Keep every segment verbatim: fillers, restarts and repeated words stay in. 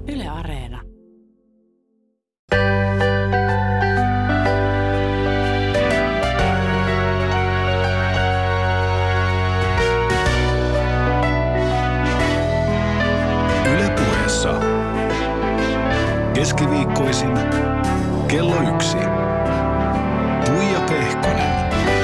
Yle Areena. Yle Puheessa. Keskiviikkoisin kello yksi. Tuija Pehkonen.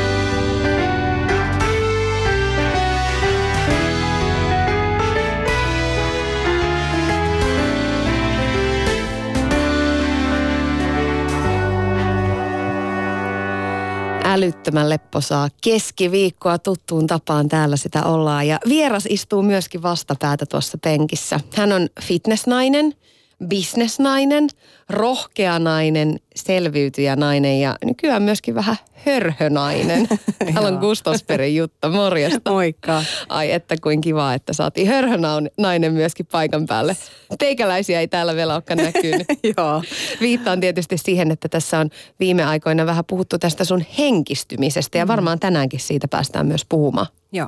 Älyttömän lepposaa keskiviikkoa tuttuun tapaan täällä sitä ollaan. Ja vieras istuu myöskin vastapäätä tuossa penkissä. Hän on fitnessnainen, bisnesnainen, rohkea nainen, selviytyjä nainen ja nykyään myöskin vähän hörhönainen. Täällä on Gustafsbergin Jutta, morjesta. Moikka. Ai että kuin kiva, että saatiin hörhönainen myöskin paikan päälle. Teikäläisiä ei täällä vielä olekaan näkynyt. Joo. Viittaan tietysti siihen, että tässä on viime aikoina vähän puhuttu tästä sun henkistymisestä ja varmaan tänäänkin siitä päästään myös puhumaan. Joo.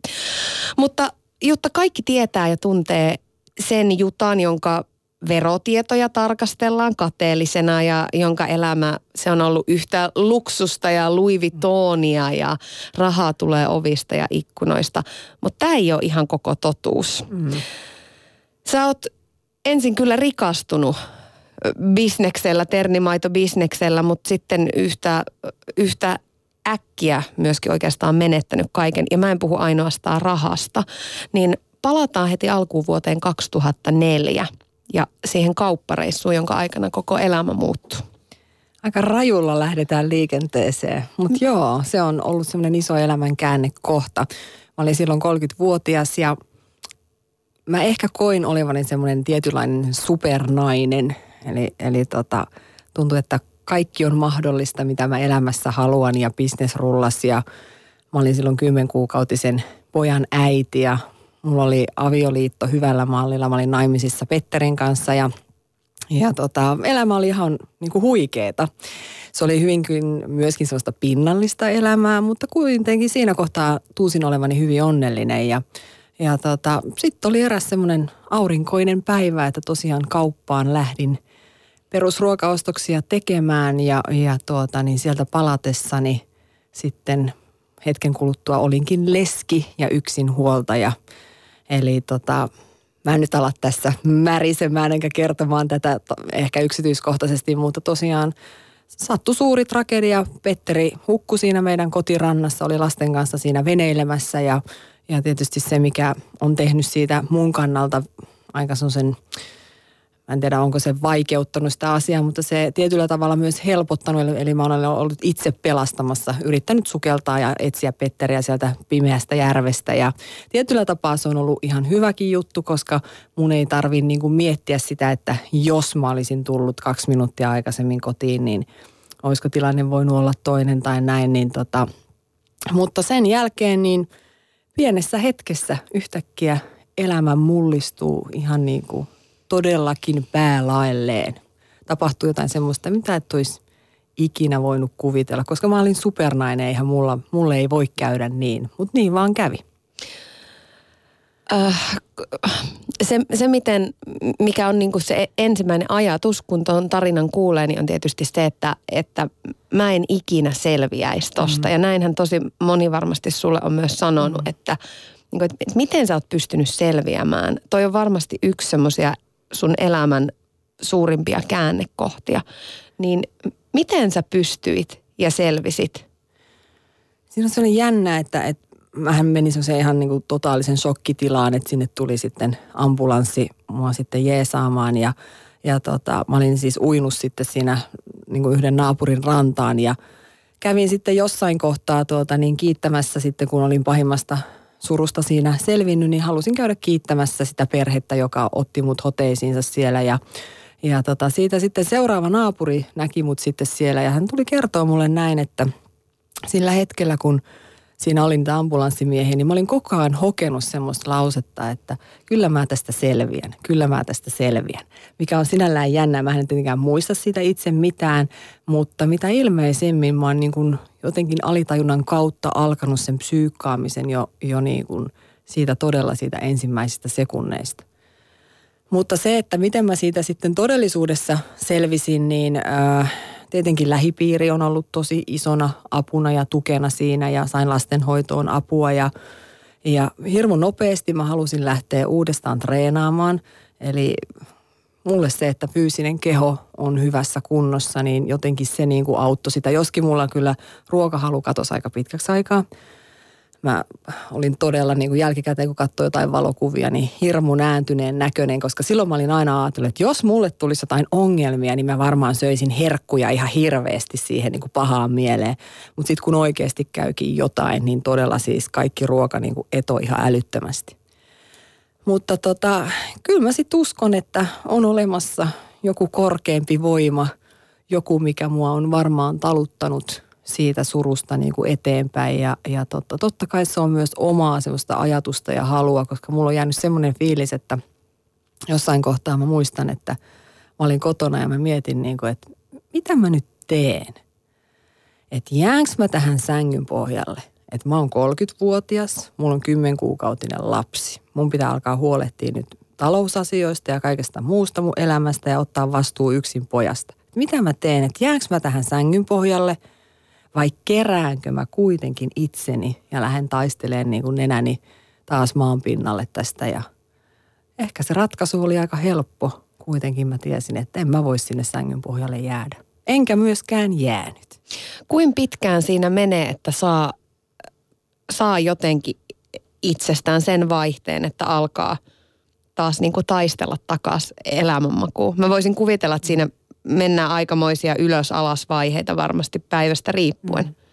Mutta Jutta, kaikki tietää ja tuntee sen Jutan, jonka verotietoja tarkastellaan kateellisena ja jonka elämä, se on ollut yhtä luksusta ja Louis Vuittonia ja rahaa tulee ovista ja ikkunoista. Mutta tämä ei ole ihan koko totuus. Mm. Sä oot ensin kyllä rikastunut bisneksellä, ternimaitobisneksellä, mutta sitten yhtä, yhtä äkkiä myöskin oikeastaan menettänyt kaiken. Ja mä en puhu ainoastaan rahasta. Niin palataan heti alkuun vuoteen kaksituhattaneljä. Ja siihen kauppareissuun, jonka aikana koko elämä muuttuu. Aika rajulla lähdetään liikenteeseen, mutta joo, se on ollut semmoinen iso elämän käännekohta. Mä olin silloin kolmekymmentävuotias ja mä ehkä koin olevani semmoinen tietynlainen supernainen. Eli, eli tota, tuntui, että kaikki on mahdollista, mitä mä elämässä haluan ja business rullas. Ja mä olin silloin kymmenkuukautisen pojan äiti ja mulla oli avioliitto hyvällä mallilla. Mä olin naimisissa Petterin kanssa ja, ja tota, elämä oli ihan niin kuin huikeeta. Se oli hyvinkin myöskin sellaista pinnallista elämää, mutta kuitenkin siinä kohtaa tuusin olevani hyvin onnellinen. Ja, ja tota, sitten oli eräs semmoinen aurinkoinen päivä, että tosiaan kauppaan lähdin perusruokaostoksia tekemään ja, ja tuota, niin sieltä palatessani sitten hetken kuluttua olinkin leski ja yksinhuoltaja. Eli tota, mä en nyt ala tässä märisemään enkä kertomaan tätä ehkä yksityiskohtaisesti, mutta tosiaan sattui suuri tragedia. Petteri hukkui siinä meidän kotirannassa, oli lasten kanssa siinä veneilemässä ja, ja tietysti se, mikä on tehnyt siitä mun kannalta aika sen, mä en tiedä onko se vaikeuttanut sitä asiaa, mutta se tietyllä tavalla myös helpottanut, eli mä olen ollut itse pelastamassa, yrittänyt sukeltaa ja etsiä Petteriä sieltä pimeästä järvestä ja tietyllä tapaa se on ollut ihan hyväkin juttu, koska mun ei tarvitse niin kuin miettiä sitä, että jos mä olisin tullut kaksi minuuttia aikaisemmin kotiin, niin olisiko tilanne voinut olla toinen tai näin, niin tota, mutta sen jälkeen niin pienessä hetkessä yhtäkkiä elämä mullistuu ihan niin kuin todellakin päälaelleen. Tapahtui jotain semmoista, mitä et olisi ikinä voinut kuvitella, koska mä olin supernainen, eihän mulla, mulle ei voi käydä niin, mutta niin vaan kävi. Äh, se, se miten, mikä on niinku se ensimmäinen ajatus, kun tuon tarinan kuulee, niin on tietysti se, että, että mä en ikinä selviäisi tosta. Mm. Ja näinhän tosi moni varmasti sulle on myös sanonut, mm. että, niinku, että miten sä oot pystynyt selviämään. Toi on varmasti yksi semmoisia sun elämän suurimpia käännekohtia. Niin miten sä pystyit ja selvisit? Siinä on sellainen jännä, että, että mähän menin semmoiseen ihan niin kuin totaalisen shokkitilaan, että sinne tuli sitten ambulanssi mua sitten jeesaamaan ja, ja tota, mä olin siis uinut sitten siinä niin kuin yhden naapurin rantaan ja kävin sitten jossain kohtaa tuota, niin kiittämässä sitten, kun olin pahimmasta surusta siinä selvinnyt, niin halusin käydä kiittämässä sitä perhettä, joka otti mut hoteisiinsa siellä ja, ja tota, siitä sitten seuraava naapuri näki mut sitten siellä ja hän tuli kertoa mulle näin, että sillä hetkellä, kun siinä olin niitä ambulanssimiehiä, niin mä olin koko ajan hokenut semmoista lausetta, että kyllä mä tästä selviän, kyllä mä tästä selviän. Mikä on sinällään jännää, mä en tietenkään muista siitä itse mitään, mutta mitä ilmeisimmin mä oon niin kuin jotenkin alitajunnan kautta alkanut sen psyykkaamisen jo, jo niin kuin siitä todella siitä ensimmäisistä sekunneista. Mutta se, että miten mä siitä sitten todellisuudessa selvisin, niin äh, tietenkin lähipiiri on ollut tosi isona apuna ja tukena siinä ja sain lastenhoitoon apua ja, ja hirmu nopeasti mä halusin lähteä uudestaan treenaamaan. Eli mulle se, että fyysinen keho on hyvässä kunnossa, niin jotenkin se niin kuin auttoi sitä. Joskin mulla kyllä ruokahalu katosi aika pitkäksi aikaa. Mä olin todella niin kuin jälkikäteen, kun katsoin jotain valokuvia, niin hirmu nääntyneen näköinen, koska silloin mä olin aina ajatellut, että jos mulle tulisi jotain ongelmia, niin mä varmaan söisin herkkuja ihan hirveästi siihen niin kuin pahaan mieleen. Mutta sitten kun oikeasti käykin jotain, niin todella siis kaikki ruoka niin kuin eto ihan älyttömästi. Mutta tota, kyllä mä sitten uskon, että on olemassa joku korkeampi voima, joku mikä mua on varmaan taluttanut siitä surusta niin kuin eteenpäin ja, ja totta, totta kai se on myös omaa semmoista ajatusta ja halua, koska mulla on jäänyt semmoinen fiilis, että jossain kohtaa mä muistan, että mä olin kotona ja mä mietin niin kuin, että mitä mä nyt teen? Että jäänkö mä tähän sängyn pohjalle? Että mä oon kolmekymmentävuotias, mulla on kymmenkuukautinen lapsi. Mun pitää alkaa huolehtia nyt talousasioista ja kaikesta muusta mun elämästä ja ottaa vastuu yksin pojasta. Mitä mä teen? Että jäänkö mä tähän sängyn pohjalle? Vai keräänkö mä kuitenkin itseni ja lähden taistelemaan niin kuin nenäni taas maan pinnalle tästä. Ja ehkä se ratkaisu oli aika helppo. Kuitenkin mä tiesin, että en mä voi sinne sängyn pohjalle jäädä. Enkä myöskään jäänyt. Kuin pitkään siinä menee, että saa, saa jotenkin itsestään sen vaihteen, että alkaa taas niin kuin taistella takaisin elämänmakuun? Mä voisin kuvitella, että siinä mennään aikamoisia ylös-alas vaiheita varmasti päivästä riippuen. Mm.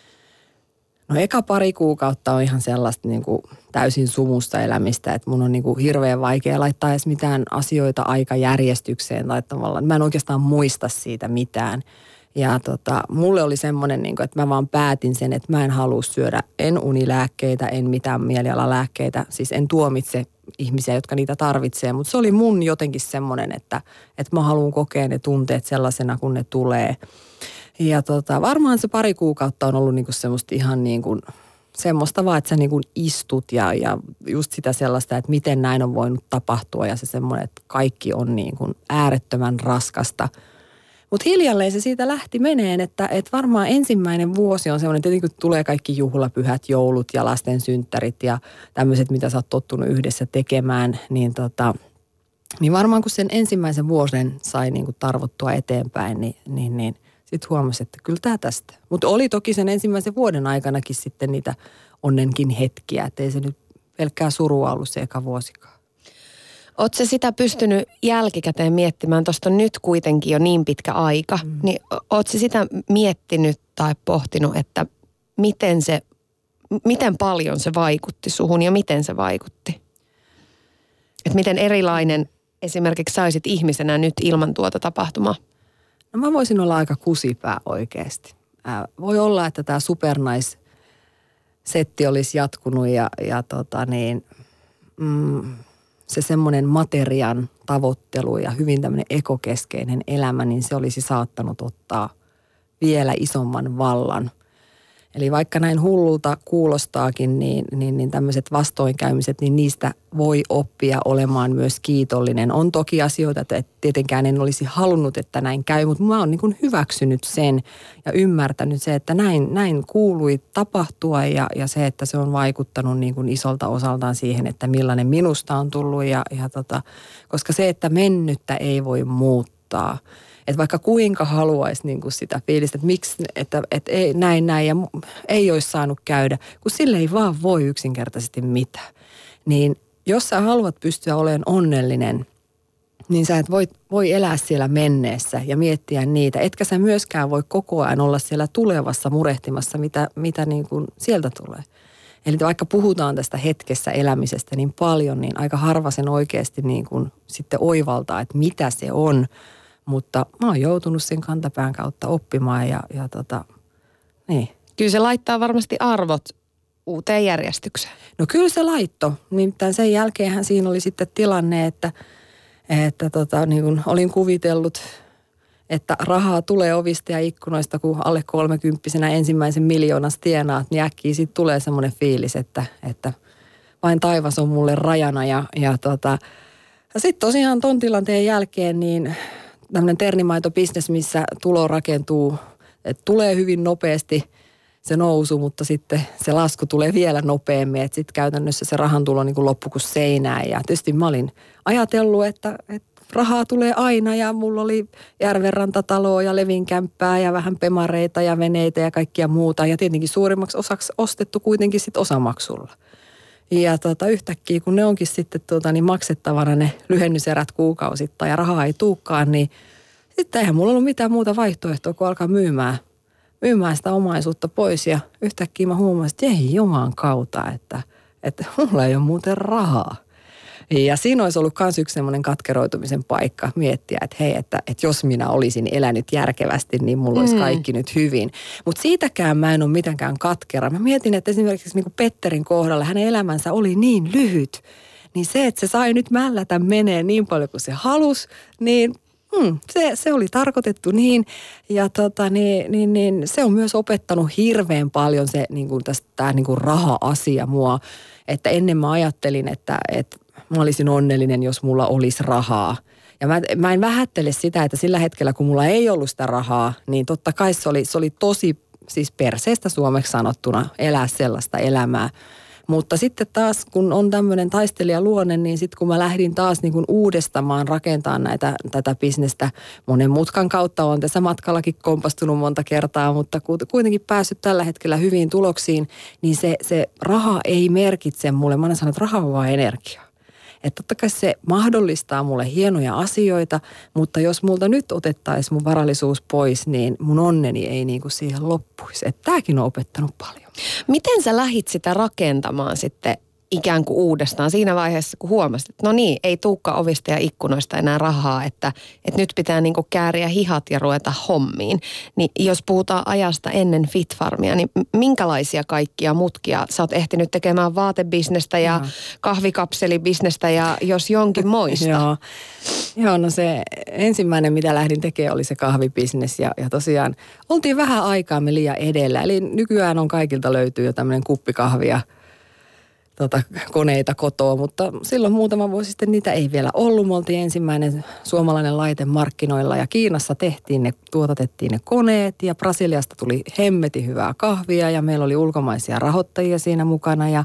No eka pari kuukautta on ihan sellaista niin kuin täysin sumusta elämistä, että mun on niin kuin hirveän vaikea laittaa edes mitään asioita aikajärjestykseen tai tavallaan. Mä en oikeastaan muista siitä mitään. Ja tota, mulle oli semmoinen, niin kuin, että mä vaan päätin sen, että mä en halua syödä en unilääkkeitä, en mitään mielialalääkkeitä. Siis en tuomitse ihmisiä, jotka niitä tarvitsee, mutta se oli mun jotenkin semmoinen, että, että mä haluan kokea ne tunteet sellaisena, kun ne tulee. Ja tota, varmaan se pari kuukautta on ollut niinku semmoista ihan niin kuin, semmoista vaan, että sä niinku istut ja, ja just sitä sellaista, että miten näin on voinut tapahtua ja se semmoinen, että kaikki on niin kuin äärettömän raskasta. Mutta hiljalleen se siitä lähti meneen, että, että varmaan ensimmäinen vuosi on semmoinen, tietenkin kun tulee kaikki juhlapyhät, joulut ja lasten synttärit ja tämmöiset, mitä sä oot tottunut yhdessä tekemään, niin, tota, niin varmaan kun sen ensimmäisen vuoden sai niin kuin tarvottua eteenpäin, niin, niin, niin sitten huomasi, että kyllä tämä tästä. Mutta oli toki sen ensimmäisen vuoden aikanakin sitten niitä onnenkin hetkiä, ettei se nyt pelkkää surua ollut se eka vuosikaan. Oletko sä sitä pystynyt jälkikäteen miettimään, tuosta on nyt kuitenkin jo niin pitkä aika, mm. niin oletko sä sitä miettinyt tai pohtinut, että miten, se, miten paljon se vaikutti suhun ja miten se vaikutti? Että miten erilainen esimerkiksi saisit ihmisenä nyt ilman tuota tapahtumaa? No mä voisin olla aika kusipää oikeasti. Äh, voi olla, että tämä supernais-setti olisi jatkunut ja, ja tota niin... Mm, se semmoinen materian tavoittelu ja hyvin tämmöinen ekokeskeinen elämä, niin se olisi saattanut ottaa vielä isomman vallan. Eli vaikka näin hullulta kuulostaakin, niin, niin, niin tämmöiset vastoinkäymiset, niin niistä voi oppia olemaan myös kiitollinen. On toki asioita, että tietenkään en olisi halunnut, että näin käy, mutta mä oon niin kuin hyväksynyt sen ja ymmärtänyt se, että näin, näin kuului tapahtua ja, ja se, että se on vaikuttanut niin kuin isolta osaltaan siihen, että millainen minusta on tullut. Ja, ja tota, koska se, että mennyttä ei voi muuttaa. Että vaikka kuinka haluaisi niin kuin sitä fiilistä, että miksi, että, että ei, näin, näin ja ei olisi saanut käydä, kun sille ei vaan voi yksinkertaisesti mitään. Niin jos sä haluat pystyä olemaan onnellinen, niin sä et voi, voi elää siellä menneessä ja miettiä niitä. Etkä sä myöskään voi koko ajan olla siellä tulevassa murehtimassa, mitä, mitä niin kuin sieltä tulee. Eli vaikka puhutaan tästä hetkessä elämisestä niin paljon, niin aika harva sen oikeasti niin kuin sitten oivaltaa, että mitä se on. Mutta mä oon joutunut sen kantapään kautta oppimaan ja, ja tota, niin. Kyllä se laittaa varmasti arvot uuteen järjestykseen. No kyllä se laitto. Nimittäin sen jälkeenhän siinä oli sitten tilanne, että, että tota, niin kuin olin kuvitellut, että rahaa tulee ovista ja ikkunoista, kun alle kolmekymppisenä ensimmäisen miljoonas tienaat, niin äkkiä siitä tulee semmoinen fiilis, että, että vain taivas on mulle rajana ja, ja tota, Ja sitten tosiaan ton tilanteen jälkeen niin tämmöinen ternimaitobisnes, missä tulo rakentuu, että tulee hyvin nopeasti se nousu, mutta sitten se lasku tulee vielä nopeammin, että sitten käytännössä se rahan tulo niin kuin loppu kuin seinään. Ja tietysti mä olin ajatellut, että, että rahaa tulee aina ja mulla oli järvenrantataloa ja levinkämppää ja vähän pemareita ja veneitä ja kaikkia muuta. Ja tietenkin suurimmaksi osaksi ostettu kuitenkin sitten osamaksulla. Ja tota, yhtäkkiä kun ne onkin sitten tota, niin maksettavana ne lyhennyserät kuukausittain ja rahaa ei tuukaan, niin sitten eihän mulla ollut mitään muuta vaihtoehtoa kuin alkaa myymään, myymään sitä omaisuutta pois. Ja yhtäkkiä mä huomasin, että ei juman kautta, että, että mulla ei ole muuten rahaa. Ja siinä olisi ollut myös yksi semmoinen katkeroitumisen paikka miettiä, että hei, että, että jos minä olisin elänyt järkevästi, niin mulla olisi kaikki mm. nyt hyvin. Mutta siitäkään mä en ole mitenkään katkera. Mä mietin, että esimerkiksi niin kuin Petterin kohdalla hänen elämänsä oli niin lyhyt, niin se, että se sai nyt mällätä menee niin paljon kuin se halusi, niin Hmm, se, se oli tarkoitettu niin, ja tota, niin, niin, niin, se on myös opettanut hirveän paljon se niin kuin tästä, tämä niin kuin raha-asia mua, että ennen mä ajattelin, että, että mä olisin onnellinen, jos mulla olisi rahaa. Ja mä, mä en vähättele sitä, että sillä hetkellä, kun mulla ei ollut sitä rahaa, niin totta kai se oli, se oli tosi siis perseestä suomeksi sanottuna elää sellaista elämää. Mutta sitten taas, kun on tämmöinen taistelijaluonne, niin sitten kun mä lähdin taas niin kuin uudestamaan rakentamaan näitä, tätä bisnestä monen mutkan kautta, on tässä matkallakin kompastunut monta kertaa, mutta kuitenkin päässyt tällä hetkellä hyviin tuloksiin, niin se, se raha ei merkitse mulle. Mä aina sanon, että raha on vaan energiaa. Että totta kai se mahdollistaa mulle hienoja asioita, mutta jos multa nyt otettaisiin mun varallisuus pois, niin mun onneni ei niin kuin siihen loppuisi. Että tämäkin on opettanut paljon. Miten sä lähit sitä rakentamaan sitten ikään kuin uudestaan siinä vaiheessa, kun huomasit, että no niin, ei tuukka ovista ja ikkunoista enää rahaa, että, että nyt pitää niin kuin kääriä hihat ja ruveta hommiin. Niin jos puhutaan ajasta ennen FitFarmia, niin minkälaisia kaikkia mutkia? Sä oot ehtinyt tekemään vaatebisnestä ja Joo. kahvikapselibisnestä ja jos jonkin moista. Joo. Joo, no se ensimmäinen, mitä lähdin tekemään, oli se kahvibisnes ja, ja tosiaan oltiin vähän aikaamme liian edellä. Eli nykyään on kaikilta löytyy jo tämmöinen kuppikahvia. Tota, koneita kotoa, mutta silloin muutama vuosi sitten niitä ei vielä ollut. Me oltiin ensimmäinen suomalainen laite markkinoilla ja Kiinassa tehtiin ne, tuotatettiin ne koneet ja Brasiliasta tuli hemmetin hyvää kahvia ja meillä oli ulkomaisia rahoittajia siinä mukana ja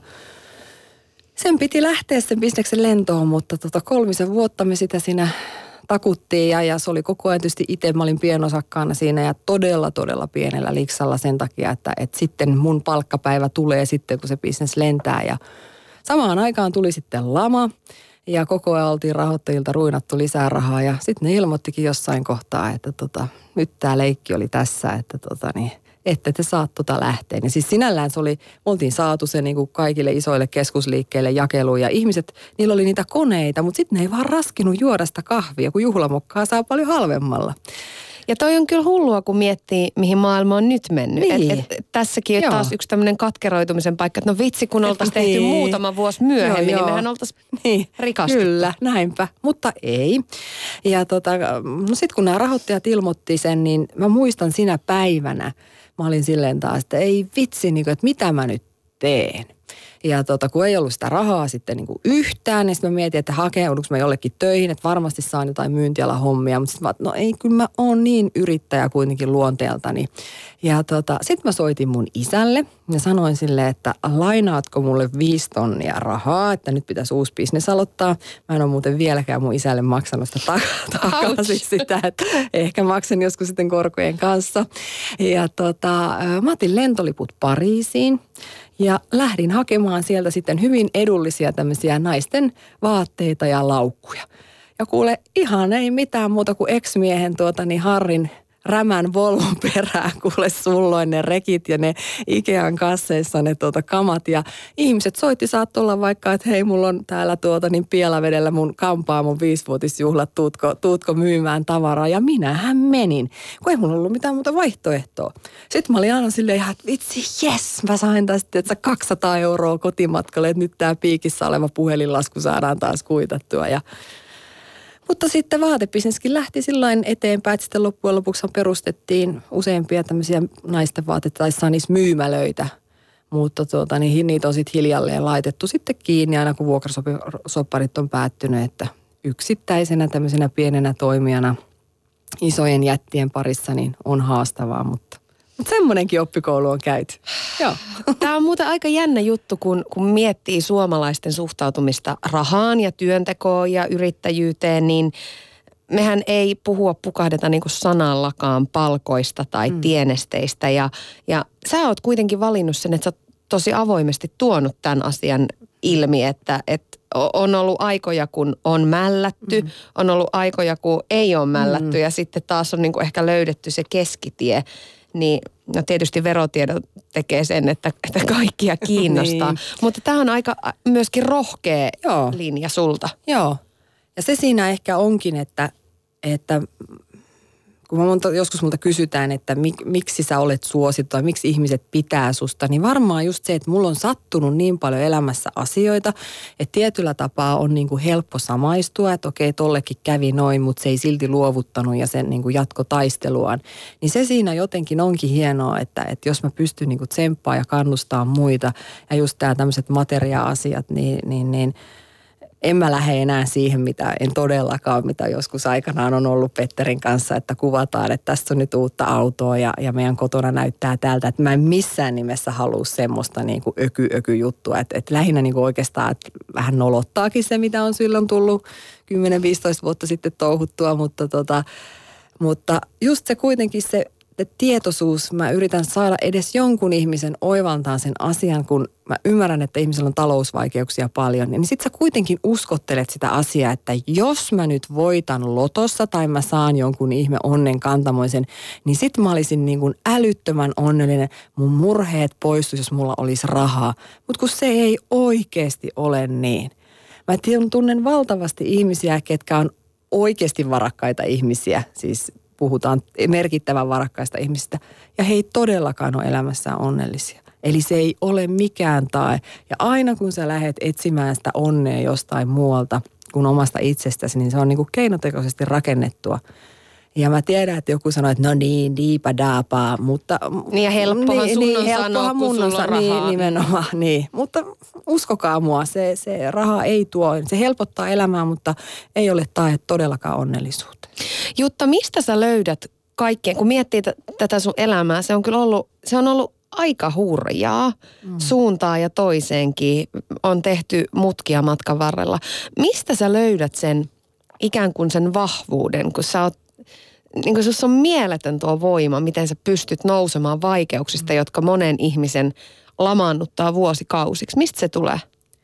sen piti lähteä sen bisneksen lentoon, mutta tota kolmisen vuotta me sitä siinä takuttiin ja, ja se oli koko ajan tietysti itse, mä olin pienosakkaana siinä ja todella, todella pienellä liksalla sen takia, että, että sitten mun palkkapäivä tulee sitten, kun se bisnes lentää ja samaan aikaan tuli sitten lama ja koko ajan oltiin rahoittajilta ruinattu lisää rahaa ja sitten ne ilmoittikin jossain kohtaa, että tota, nyt tämä leikki oli tässä, että tota niin, että te saat tota lähteä. Ja siis sinällään se oli, me oltiin saatu se niin kuin kaikille isoille keskusliikkeille jakeluun ja ihmiset, niillä oli niitä koneita, mutta sitten ne ei vaan raskinut juoda sitä kahvia, kun juhlamokkaa saa paljon halvemmalla. Ja toi on kyllä hullua, kun miettii, mihin maailma on nyt mennyt. Niin. Et, et, tässäkin on taas yksi tämmöinen katkeroitumisen paikka, että no vitsi, kun oltaisiin tehty niin. muutama vuosi myöhemmin, joo, niin mehän oltaisiin niin. rikastuttu. Kyllä, näinpä, mutta ei. Ja tota, no sitten kun nämä rahoittajat ilmoitti sen, niin mä muistan sinä päivänä, mä olin silleen taas, että ei vitsi, niin kuin, että mitä mä nyt teen. Ja tota, kun ei ollut sitä rahaa sitten niin kuin yhtään, niin sitten mä mietin, että hakeudunko mä jollekin töihin, että varmasti saan jotain myyntialahommia. Mutta sitten mä, no ei, kyllä mä oon niin yrittäjä kuitenkin luonteeltani. Ja tota, sitten mä soitin mun isälle ja sanoin sille, että lainaatko mulle viisi tonnia rahaa, että nyt pitäisi uusi bisnes aloittaa. Mä en ole muuten vieläkään mun isälle maksanut sitä takaisin sitä, että ehkä maksan joskus sitten korkojen kanssa. Ja tota, mä otin lentoliput Pariisiin. Ja lähdin hakemaan sieltä sitten hyvin edullisia tämmöisiä naisten vaatteita ja laukkuja. Ja kuule, ihan ei mitään muuta kuin ex-miehen tuota niin Harrin rämän Volvon perään, kuule sulloin ne rekit ja ne Ikean kasseissa ne tuota kamat. Ja ihmiset soitti, saat olla vaikka, että hei, mulla on täällä tuota niin Pielavedellä mun kampaamon viisivuotisjuhlat, tuutko, tuutko myymään tavaraa. Ja minähän menin, kun ei mulla ollut mitään muuta vaihtoehtoa. Sitten mä olin aina silleen ihan, että vitsi, jes, mä sain tästä, että kaksisataa euroa kotimatkalle, että nyt tää piikissä oleva puhelinlasku saadaan taas kuitattua ja mutta sitten vaatebisneskin lähti sillain eteenpäin, että sitten loppujen lopuksi perustettiin useampia tämmöisiä naisten vaatteita, tai saa niissä myymälöitä. Mutta tuota, niin niitä on sitten hiljalleen laitettu sitten kiinni aina kun vuokrasopparit on päättynyt, että yksittäisenä tämmöisenä pienenä toimijana isojen jättien parissa niin on haastavaa, mutta, mutta semmoinenkin oppikoulu on käyty. Joo. Tämä on muuten aika jännä juttu, kun, kun miettii suomalaisten suhtautumista rahaan ja työntekoon ja yrittäjyyteen, niin mehän ei puhua pukahdeta niin kuin sanallakaan palkoista tai mm. tienesteistä. Ja, ja sä oot kuitenkin valinnut sen, että sä oot tosi avoimesti tuonut tämän asian ilmi, että, että on ollut aikoja, kun on mällätty, mm. on ollut aikoja, kun ei ole mällätty mm. ja sitten taas on niin kuin ehkä löydetty se keskitie. Niin no tietysti verotiedot tekee sen, että, että kaikkia kiinnostaa. niin. Mutta tämä on aika myöskin rohkea Joo. linja sulta. Joo. Ja se siinä ehkä onkin, että, että kun monta, joskus multa kysytään, että mik, miksi sä olet suosittu tai miksi ihmiset pitää susta, niin varmaan just se, että mulla on sattunut niin paljon elämässä asioita, että tietyllä tapaa on niin kuin helppo samaistua, että okei, tollekin kävi noin, mutta se ei silti luovuttanut ja sen niin kuin jatko taisteluaan. Niin se siinä jotenkin onkin hienoa, että, että jos mä pystyn niin kuin tsemppaa ja kannustaa muita ja just tää tämmöiset materia-asiat, niin, niin, niin en mä lähde enää siihen, mitä en todellakaan, mitä joskus aikanaan on ollut Petterin kanssa, että kuvataan, että tässä on nyt uutta autoa ja, ja meidän kotona näyttää tältä. Että mä en missään nimessä halua semmoista niin kuin öky-öky-juttua. Että, että lähinnä niin kuin oikeastaan että vähän nolottaakin se, mitä on silloin tullut kymmenen viisitoista vuotta sitten touhuttua. Mutta, tota, mutta just se kuitenkin se tietoisuus, mä yritän saada edes jonkun ihmisen oivaltaan sen asian, kun mä ymmärrän, että ihmisellä on talousvaikeuksia paljon, niin sit sä kuitenkin uskottelet sitä asiaa, että jos mä nyt voitan lotossa tai mä saan jonkun ihme onnen kantamoisen, niin sit mä olisin niin kuin älyttömän onnellinen, mun murheet poistuisi, jos mulla olisi rahaa. Mutta kun se ei oikeasti ole niin. Mä tunnen valtavasti ihmisiä, ketkä on oikeasti varakkaita ihmisiä, siis puhutaan merkittävän varakkaista ihmisistä, ja he ei todellakaan ole elämässään onnellisia. Eli se ei ole mikään tae. Ja aina kun sä lähdet etsimään sitä onnea jostain muualta kuin omasta itsestäsi, niin se on niin kuin keinotekoisesti rakennettua. Ja mä tiedän, että joku sanoo, että no niin, diipa daapaa, mutta niin ja helppohan niin, sun niin, on helppohan sanoa, kun mun sulla on rahaa. Niin, nimenomaan, niin. Mutta uskokaa mua, se, se raha ei tuo, se helpottaa elämää, mutta ei ole tae todellakaan onnellisuuteen. Jutta, mistä sä löydät kaikkeen, kun miettii t- tätä sun elämää, se on kyllä ollut, se on ollut aika hurjaa mm. suuntaan ja toiseenkin, on tehty mutkia matkan varrella. Mistä sä löydät sen ikään kuin sen vahvuuden, kun sä oot, niin kuin sussa on mieletön tuo voima, miten sä pystyt nousemaan vaikeuksista, mm. jotka monen ihmisen lamaannuttaa vuosikausiksi. Mistä se tulee?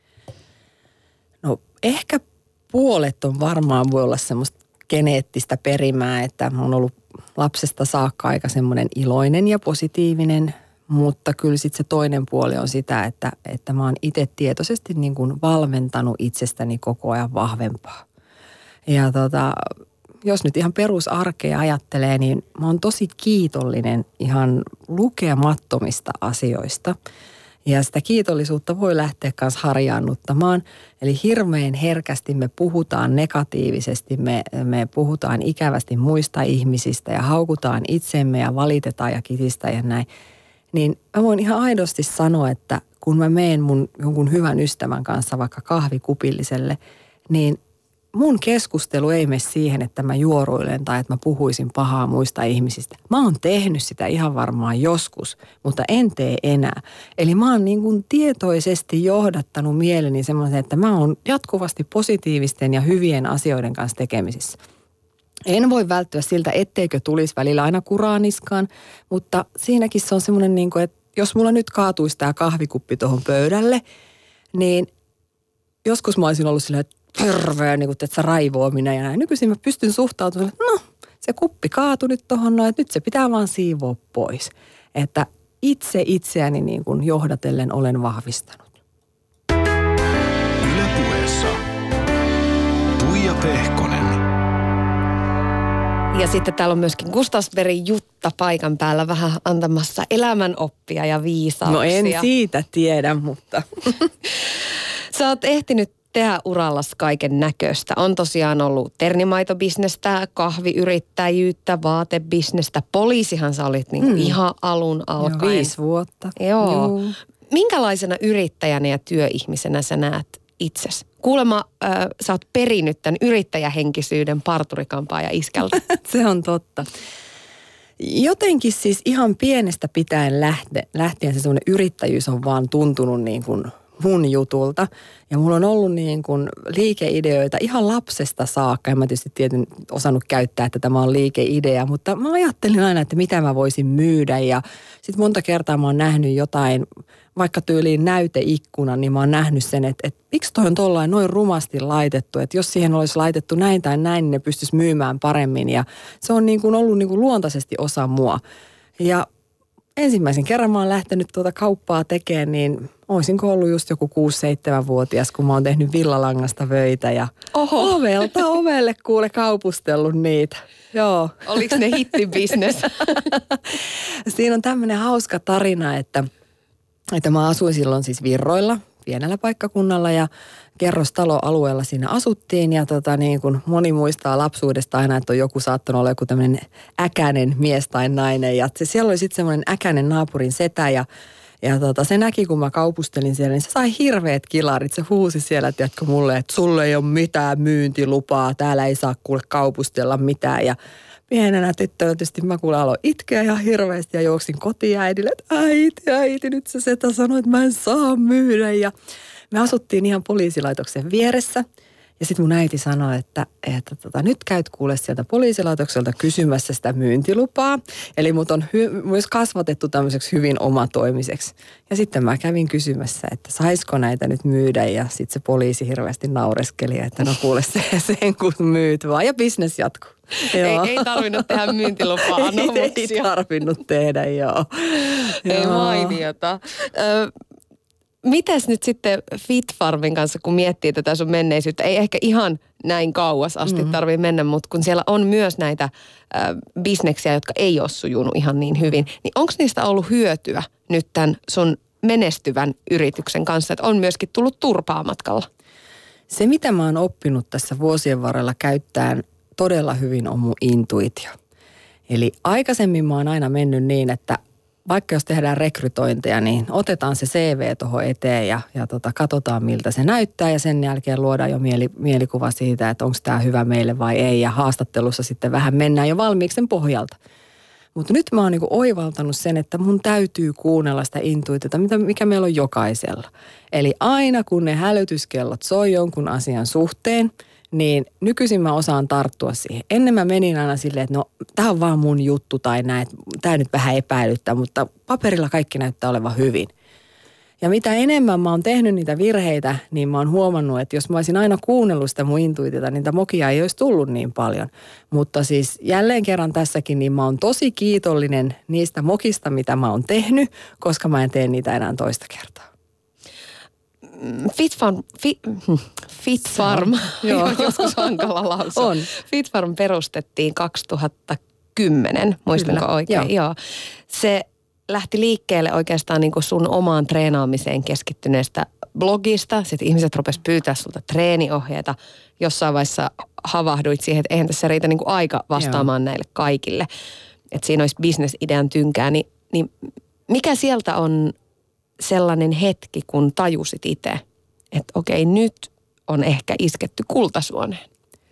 No ehkä puolet on varmaan voi olla semmoista geneettistä perimää, että on ollut lapsesta saakka aika semmoinen iloinen ja positiivinen, mutta kyllä sitten se toinen puoli on sitä, että, että mä oon itse tietoisesti niin kuin valmentanut itsestäni koko ajan vahvempaa. Ja tota, jos nyt ihan perusarkea ajattelee, niin mä oon tosi kiitollinen ihan lukemattomista asioista. Ja sitä kiitollisuutta voi lähteä kanssa harjaannuttamaan. Eli hirveän herkästi me puhutaan negatiivisesti, me, me puhutaan ikävästi muista ihmisistä ja haukutaan itsemme ja valitetaan ja kitistä ja näin. Niin mä voin ihan aidosti sanoa, että kun mä menen mun jonkun hyvän ystävän kanssa vaikka kahvikupilliselle, niin mun keskustelu ei mene siihen, että mä juoruilen tai että mä puhuisin pahaa muista ihmisistä. Mä oon tehnyt sitä ihan varmaan joskus, mutta en tee enää. Eli mä oon niin kuin tietoisesti johdattanut mieleni semmoisen, että mä oon jatkuvasti positiivisten ja hyvien asioiden kanssa tekemisissä. En voi välttyä siltä, etteikö tulisi välillä aina kuraa niskaan, mutta siinäkin se on semmoinen, niin kuin, että jos mulla nyt kaatuisi tämä kahvikuppi tuohon pöydälle, niin joskus mä olisin ollut silleen, että hirveä, niin kuin, että raivoaminen ja näin. Nykyisin mä pystyn suhtautumaan, että no, se kuppi kaatui nyt tuohon noin, että nyt se pitää vaan siivoa pois. Että itse itseäni niin kuin johdatellen olen vahvistanut. Yle Puheessa Tuija Pehkonen. Ja sitten täällä on myöskin Gustavsbergin Jutta paikan päällä vähän antamassa elämänoppia ja viisauksia. No en siitä tiedä, mutta sä oot ehtinyt tehdä urallas kaiken näköistä. On tosiaan ollut ternimaitobisnestä, kahviyrittäjyyttä, vaatebisnestä. Poliisihan sä olit niinku mm. ihan alun alkaen. Jo viisi vuotta. Joo. Juu. Minkälaisena yrittäjänä ja työihmisenä sä näet itsesi? Kuulemma äh, sä oot perinyt tämän yrittäjähenkisyyden parturikampaaja iskältä. Se on totta. Jotenkin siis ihan pienestä pitäen lähte, lähtien se semmoinen yrittäjyys on vaan tuntunut niin kuin mun jutulta. Ja mulla on ollut niin kuin liikeideoita ihan lapsesta saakka. En mä tietysti tiedän, osannut käyttää, että tämä on liikeidea, mutta mä ajattelin aina, että mitä mä voisin myydä. Ja sitten monta kertaa mä oon nähnyt jotain, vaikka tyyliin näyteikkuna, niin mä oon nähnyt sen, että, että miksi toi on tollain noin rumasti laitettu. Että jos siihen olisi laitettu näin tai näin, niin ne pystyisi myymään paremmin. Ja se on niin kuin ollut niin kuin luontaisesti osa mua. Ja ensimmäisen kerran mä oon lähtenyt tuota kauppaa tekemään, niin olisinko ollut just joku kuusi seitsemän vuotias, kun mä oon tehnyt villalangasta vöitä ja Oho. ovelta ovelle kuule kaupustellut niitä. Joo. Oliko ne hittibisnes? Siinä on tämmöinen hauska tarina, että, että mä asuin silloin siis Virroilla, pienellä paikkakunnalla ja kerrostaloalueella siinä asuttiin ja tota niin kuin moni muistaa lapsuudesta aina, että on joku saattanut olla joku tämmöinen äkäinen mies tai nainen ja se, siellä oli sitten semmoinen äkäinen naapurin setä ja Ja tota, se näki, kun mä kaupustelin siellä, niin se sai hirveät kilarit. Se huusi siellä, tiedätkö mulle, että sulle ei ole mitään myyntilupaa, täällä ei saa kuule kaupustella mitään. Ja pienenä tyttönä tietysti mä kuule aloin itkeä ihan hirveästi ja juoksin kotiäidille, että äiti, äiti, nyt se setä sanoi, että mä en saa myydä. Ja me asuttiin ihan poliisilaitoksen vieressä. Ja sitten mun äiti sanoi, että, että tota, nyt käyt kuule sieltä poliisilaitokselta kysymässä sitä myyntilupaa. Eli mut on hy- myös kasvatettu tämmöiseksi hyvin omatoimiseksi. Ja sitten mä kävin kysymässä, että saisiko näitä nyt myydä. Ja sitten se poliisi hirveästi naureskeli, että no kuule se, sen kun myyt vaan. Ja bisnes jatkuu. Ei, ei tarvinnut tehdä myyntilupaa-anomuksia. Ei, ei tarvinnut tehdä, joo. Ei joo. mainiota. Ö, Mitäs nyt sitten FitFarmin kanssa, kun miettii tätä sun menneisyyttä? Ei ehkä ihan näin kauas asti mm-hmm. tarvitse mennä, mutta kun siellä on myös näitä äh, bisneksiä, jotka ei ole sujunut ihan niin hyvin, niin onko niistä ollut hyötyä nyt tämän sun menestyvän yrityksen kanssa, että on myöskin tullut turpaa matkalla? Se, mitä mä oon oppinut tässä vuosien varrella käyttämään todella hyvin, on mun intuitio. Eli aikaisemmin mä oon aina mennyt niin, että vaikka jos tehdään rekrytointeja, niin otetaan se C V tuohon eteen ja, ja tota, katsotaan miltä se näyttää ja sen jälkeen luodaan jo mieli, mielikuva siitä, että onko tämä hyvä meille vai ei ja haastattelussa sitten vähän mennään jo valmiiksi sen pohjalta. Mutta nyt mä oon niinku oivaltanut sen, että mun täytyy kuunnella sitä intuitiota, mikä meillä on jokaisella. Eli aina kun ne hälytyskellot soi jonkun asian suhteen, niin nykyisin mä osaan tarttua siihen. Ennen mä menin aina silleen, että no tää on vaan mun juttu tai näin, tää nyt vähän epäilyttää, mutta paperilla kaikki näyttää olevan hyvin. Ja mitä enemmän mä oon tehnyt niitä virheitä, niin mä oon huomannut, että jos mä olisin aina kuunnellut sitä mun intuitiota, niin niitä mokia ei olisi tullut niin paljon. Mutta siis jälleen kerran tässäkin, niin mä oon tosi kiitollinen niistä mokista, mitä mä oon tehnyt, koska mä en tee niitä enää toista kertaa. FitFarm, fi, FitFarm, joo, joskus hankala lausua. On. FitFarm perustettiin kaksituhattakymmenen, muistanko oikein? Joo. joo. Se lähti liikkeelle oikeastaan niin kuin sun omaan treenaamiseen keskittyneestä blogista. Sitten ihmiset rupes pyytää sulta treeniohjeita. Jossain vaiheessa havahduit siihen, että eihän tässä riitä niin kuin aika vastaamaan joo. näille kaikille. Että siinä olisi bisnesidean tynkää. Niin, niin mikä sieltä on sellainen hetki, kun tajusit itse, että okei, nyt on ehkä isketty kultasuoneen?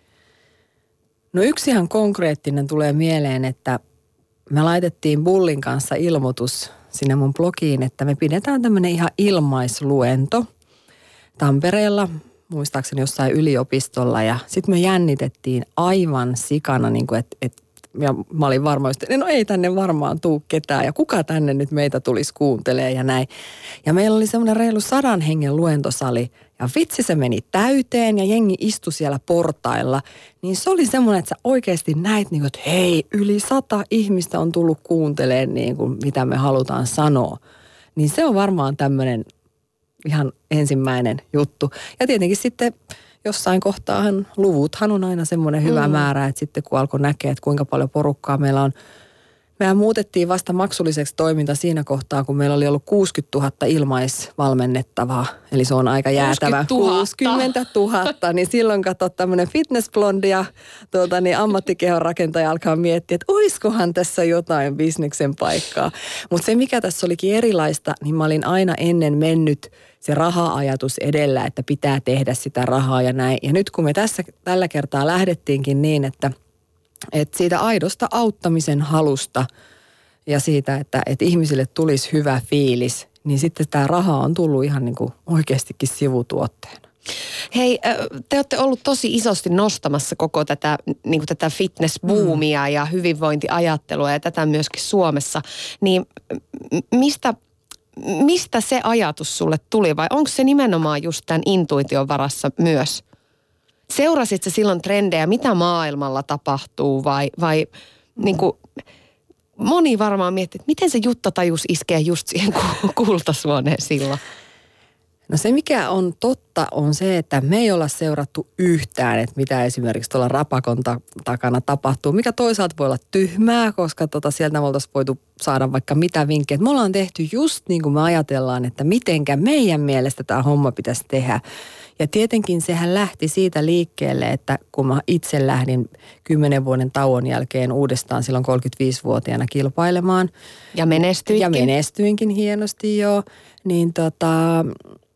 No yksi ihan konkreettinen tulee mieleen, että me laitettiin Bullin kanssa ilmoitus sinne mun blogiin, että me pidetään tämmöinen ihan ilmaisluento Tampereella, muistaakseni jossain yliopistolla. Ja sitten me jännitettiin aivan sikana, niin kuin, että, että ja mä olin varma, että no ei tänne varmaan tuu ketään ja kuka tänne nyt meitä tulisi kuuntelee ja näin. Ja meillä oli semmoinen reilu sadan hengen luentosali ja vitsi se meni täyteen ja jengi istui siellä portailla. Niin se oli semmoinen, että sä oikeasti näit niin kuin, että hei, yli sata ihmistä on tullut kuuntelemaan niin kuin, mitä me halutaan sanoa. Niin se on varmaan tämmöinen ihan ensimmäinen juttu. Ja tietenkin sitten jossain kohtaahan luvuthan on aina semmoinen hyvä mm. määrä, että sitten kun alkoi näkeä, että kuinka paljon porukkaa meillä on. Mehän muutettiin vasta maksulliseksi toiminta siinä kohtaa, kun meillä oli ollut kuusikymmentätuhatta ilmaisvalmennettavaa. Eli se on aika jäätävä. kuusikymmentätuhatta. Niin silloin kato tämmöinen fitnessblondi ja tuota, niin ammattikehon rakentaja alkaa miettiä, että oiskohan tässä jotain bisneksen paikkaa. Mutta se mikä tässä olikin erilaista, niin mä olin aina ennen mennyt se raha-ajatus edellä, että pitää tehdä sitä rahaa ja näin. Ja nyt kun me tässä tällä kertaa lähdettiinkin niin, että, että siitä aidosta auttamisen halusta ja siitä, että, että ihmisille tulisi hyvä fiilis, niin sitten tämä raha on tullut ihan niin kuin oikeastikin sivutuotteena. Hei, te olette ollut tosi isosti nostamassa koko tätä, niin kuin tätä fitness-boomia ja hyvinvointiajattelua ja tätä myöskin Suomessa. Niin mistä, mistä se ajatus sulle tuli vai onko se nimenomaan just tämän intuition varassa myös? Seurasit sä silloin trendejä, mitä maailmalla tapahtuu vai, vai niin kuin, moni varmaan miettii, että miten se Jutta-tajus iskee just siihen kultasuoneen silloin? No se, mikä on totta, on se, että me ei olla seurattu yhtään, että mitä esimerkiksi tuolla rapakon ta- takana tapahtuu, mikä toisaalta voi olla tyhmää, koska tota sieltä me oltaisiin voitu saada vaikka mitä vinkkejä. Me ollaan tehty just niin kuin me ajatellaan, että mitenkä meidän mielestä tämä homma pitäisi tehdä. Ja tietenkin sehän lähti siitä liikkeelle, että kun mä itse lähdin kymmenen vuoden tauon jälkeen uudestaan silloin kolmekymmentäviisivuotiaana kilpailemaan. Ja menestyinkin. Ja menestyinkin hienosti jo, niin tota...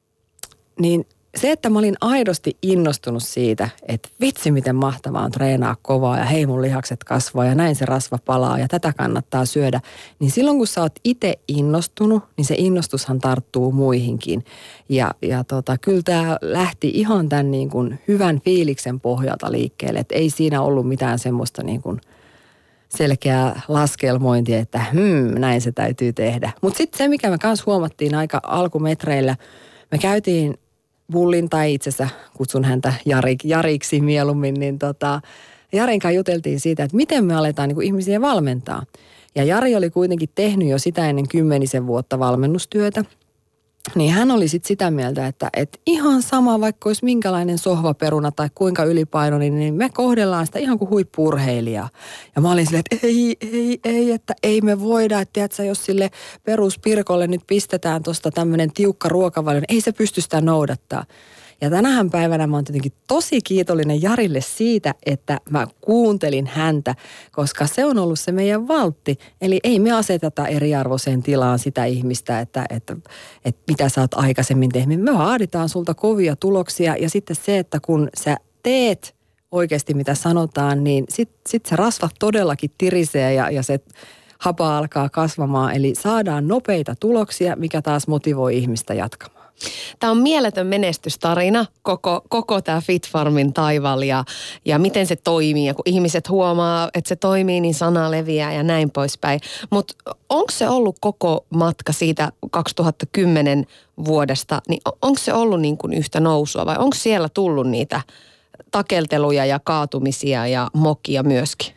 Niin se, että mä olin aidosti innostunut siitä, että vitsi miten mahtavaa on treenaa kovaa ja hei mun lihakset kasvaa ja näin se rasva palaa ja tätä kannattaa syödä. Niin silloin kun sä oot itse innostunut, niin se innostushan tarttuu muihinkin. Ja, ja tota, kyllä tää lähti ihan tämän niin kuin hyvän fiiliksen pohjalta liikkeelle. Että ei siinä ollut mitään semmoista niin kuin selkeää laskelmointia, että hmm, näin se täytyy tehdä. Mutta sitten se, mikä me kanssa huomattiin aika alkumetreillä, me käytiin Bullin, tai itse asiassa kutsun häntä Jarik, Jariksi mieluummin, niin tota, Jarin kanssa juteltiin siitä, että miten me aletaan niin kuin ihmisiä valmentaa. Ja Jari oli kuitenkin tehnyt jo sitä ennen kymmenisen vuotta valmennustyötä. Niin hän oli sitten sitä mieltä, että, että ihan sama, vaikka olisi minkälainen sohvaperuna tai kuinka ylipainoinen, niin me kohdellaan sitä ihan kuin huippu-urheilijaa. Ja mä olin silleen, että ei, ei, ei, että ei me voida, että tiedätkö, jos sille peruspirkolle nyt pistetään tuosta tämmöinen tiukka ruokavalio, niin ei se pysty sitä noudattaa. Ja tänähän päivänä mä oon tietenkin tosi kiitollinen Jarille siitä, että mä kuuntelin häntä, koska se on ollut se meidän valtti. Eli ei me aseteta eriarvoiseen tilaan sitä ihmistä, että, että, että mitä sä oot aikaisemmin tehnyt. Me vaaditaan sulta kovia tuloksia ja sitten se, että kun sä teet oikeasti mitä sanotaan, niin sit, sit se rasva todellakin tirisee ja, ja se hapa alkaa kasvamaan. Eli saadaan nopeita tuloksia, mikä taas motivoi ihmistä jatkamaan. Tämä on mieletön menestystarina, koko, koko tämä FitFarmin taival ja, ja miten se toimii. Ja kun ihmiset huomaa, että se toimii, niin sana leviää ja näin poispäin. Mutta onko se ollut koko matka siitä kaksituhattakymmenen vuodesta, niin onko se ollut niin kuin yhtä nousua vai onko siellä tullut niitä takelteluja ja kaatumisia ja mokia myöskin?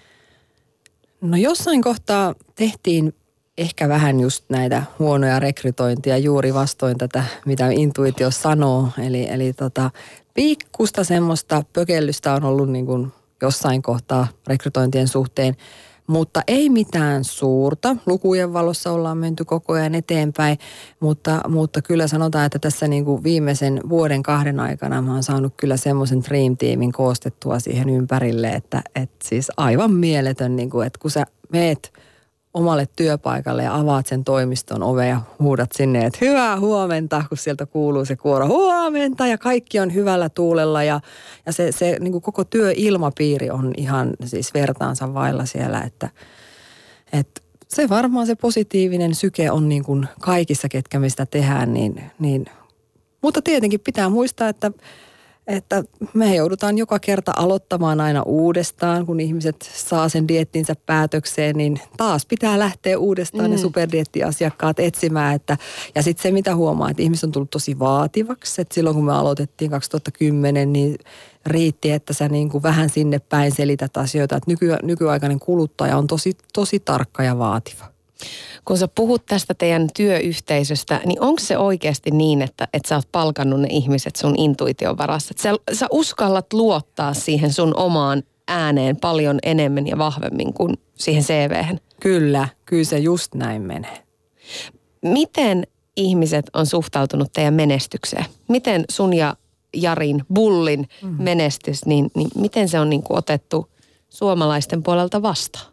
No jossain kohtaa tehtiin ehkä vähän just näitä huonoja rekrytointia juuri vastoin tätä, mitä intuitio sanoo. Eli, eli tota, pikkusta semmoista pökellystä on ollut niin kuin jossain kohtaa rekrytointien suhteen, mutta ei mitään suurta. Lukujen valossa ollaan menty koko ajan eteenpäin, mutta, mutta kyllä sanotaan, että tässä niin kuin viimeisen vuoden kahden aikana mä oon saanut kyllä semmoisen dream teamin koostettua siihen ympärille, että, että siis aivan mieletön, niin kuin, että kun sä meet omalle työpaikalle ja avaat sen toimiston oven ja huudat sinne, että hyvää huomenta, kun sieltä kuuluu se kuoro huomenta ja kaikki on hyvällä tuulella ja, ja se, se niin kuin koko työilmapiiri on ihan siis vertaansa vailla siellä, että, että se varmaan se positiivinen syke on niin kuin kaikissa, ketkä me sitä tehdään, niin, niin mutta tietenkin pitää muistaa, että Että me joudutaan joka kerta aloittamaan aina uudestaan, kun ihmiset saa sen diettinsä päätökseen, niin taas pitää lähteä uudestaan mm. ne superdiettiasiakkaat etsimään. Että, ja sitten se, mitä huomaa, että ihmiset on tullut tosi vaativaksi. Että silloin, kun me aloitettiin kaksituhattakymmenen, niin riitti, että sä niin kuin vähän sinne päin selität asioita. Että nyky, nykyaikainen kuluttaja on tosi, tosi tarkka ja vaativa. Kun sä puhut tästä teidän työyhteisöstä, niin onko se oikeasti niin, että, että sä oot palkannut ne ihmiset sun intuition varassa? Että sä, sä uskallat luottaa siihen sun omaan ääneen paljon enemmän ja vahvemmin kuin siihen C V:hen? Kyllä, kyllä se just näin menee. Miten ihmiset on suhtautunut teidän menestykseen? Miten sun ja Jarin, Bullin mm-hmm. menestys, niin, niin miten se on niin kuin otettu suomalaisten puolelta vastaan?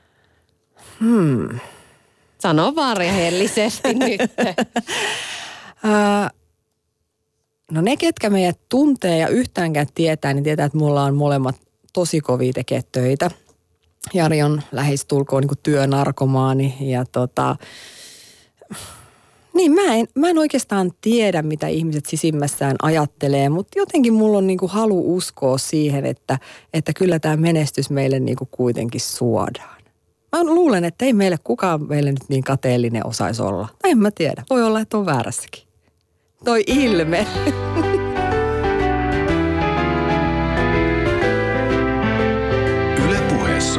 Hmm. Sano vaan rehellisesti nyt. Ää, no ne, ketkä meidät tuntee ja yhtäänkään tietää, niin tietää, että mulla on molemmat tosi kovia tekee töitä. Jari on lähestulkoon niin kuin työnarkomaani ja tota... Niin, mä en, mä en oikeastaan tiedä, mitä ihmiset sisimmässään ajattelee, mutta jotenkin mulla on niinku halu uskoa siihen, että, että kyllä tämä menestys meille niinku kuitenkin suodaan. Mä luulen, että ei meille kukaan meille nyt niin kateellinen osaisi olla. Tai en mä tiedä. Voi olla, että on väärässäkin. Toi ilme. Yle Puheessa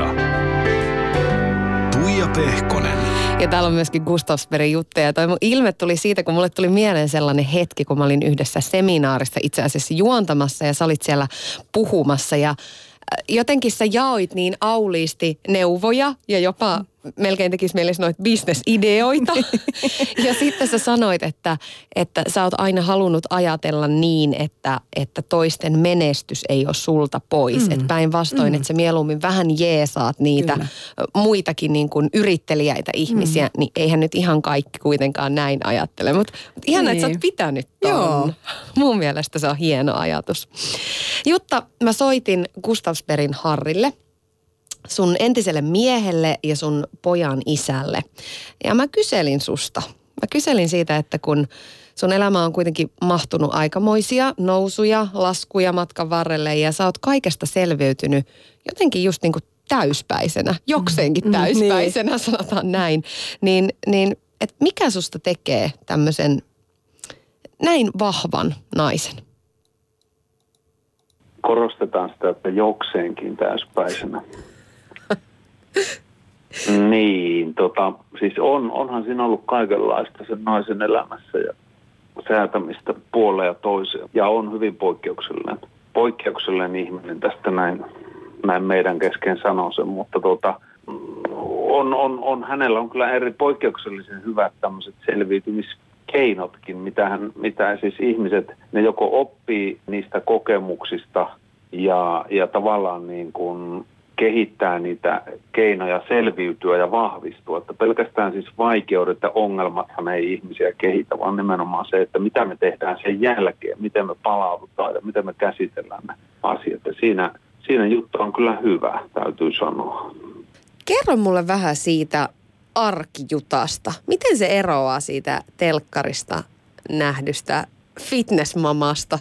Tuija Pehkonen. Ja täällä on myöskin Gustavsbergin juttuja. Toi mun ilme tuli siitä, kun mulle tuli mieleen sellainen hetki, kun mä olin yhdessä seminaarissa itse asiassa juontamassa ja sä olit siellä puhumassa. Ja jotenkin sä jaoit niin auliisti neuvoja ja jopa melkein tekisi mielessä noita bisnesideoita. Ja sitten sä sanoit, että, että sä oot aina halunnut ajatella niin, että, että toisten menestys ei ole sulta pois. Mm. Että päinvastoin, mm. että sä mieluummin vähän jeesaat niitä Kyllä. muitakin niin kuin yritteliäitä ihmisiä, mm. niin eihän nyt ihan kaikki kuitenkaan näin ajattele. Mutta mut ihana, niin. että sä oot pitänyt ton. Joo. Mun mielestä se on hieno ajatus. Jutta, mä soitin Gustavsbergin Harrille, sun entiselle miehelle ja sun pojan isälle. Ja mä kyselin susta. Mä kyselin siitä, että kun sun elämä on kuitenkin mahtunut aikamoisia nousuja, laskuja matkan varrelle ja sä oot kaikesta selviytynyt jotenkin just niin kuin täyspäisenä, jokseenkin täyspäisenä, mm, sanotaan näin. Niin, niin että mikä susta tekee tämmöisen näin vahvan naisen? Korostetaan sitä, että jokseenkin täyspäisenä. Niin, tota, siis on, onhan siinä ollut kaikenlaista sen naisen elämässä ja säätämistä puoleen ja toiseen. Ja on hyvin poikkeuksellinen, poikkeuksellinen ihminen, tästä näin, näin meidän kesken sanon sen, mutta tota, on, on, on, hänellä on kyllä eri poikkeuksellisen hyvät tämmöiset selviytymiskeinotkin, mitä, hän, mitä siis ihmiset, ne joko oppii niistä kokemuksista ja, ja tavallaan niin kuin kehittää niitä keinoja selviytyä ja vahvistua. Että pelkästään siis vaikeudet ja ongelmathan ei ihmisiä kehitä, vaan nimenomaan se, että mitä me tehdään sen jälkeen, miten me palaudutaan ja miten me käsitellään ne asiat. Ja siinä, siinä juttu on kyllä hyvä, täytyy sanoa. Kerro mulle vähän siitä arkijutasta. Miten se eroaa siitä telkkarista nähdystä fitnessmamasta?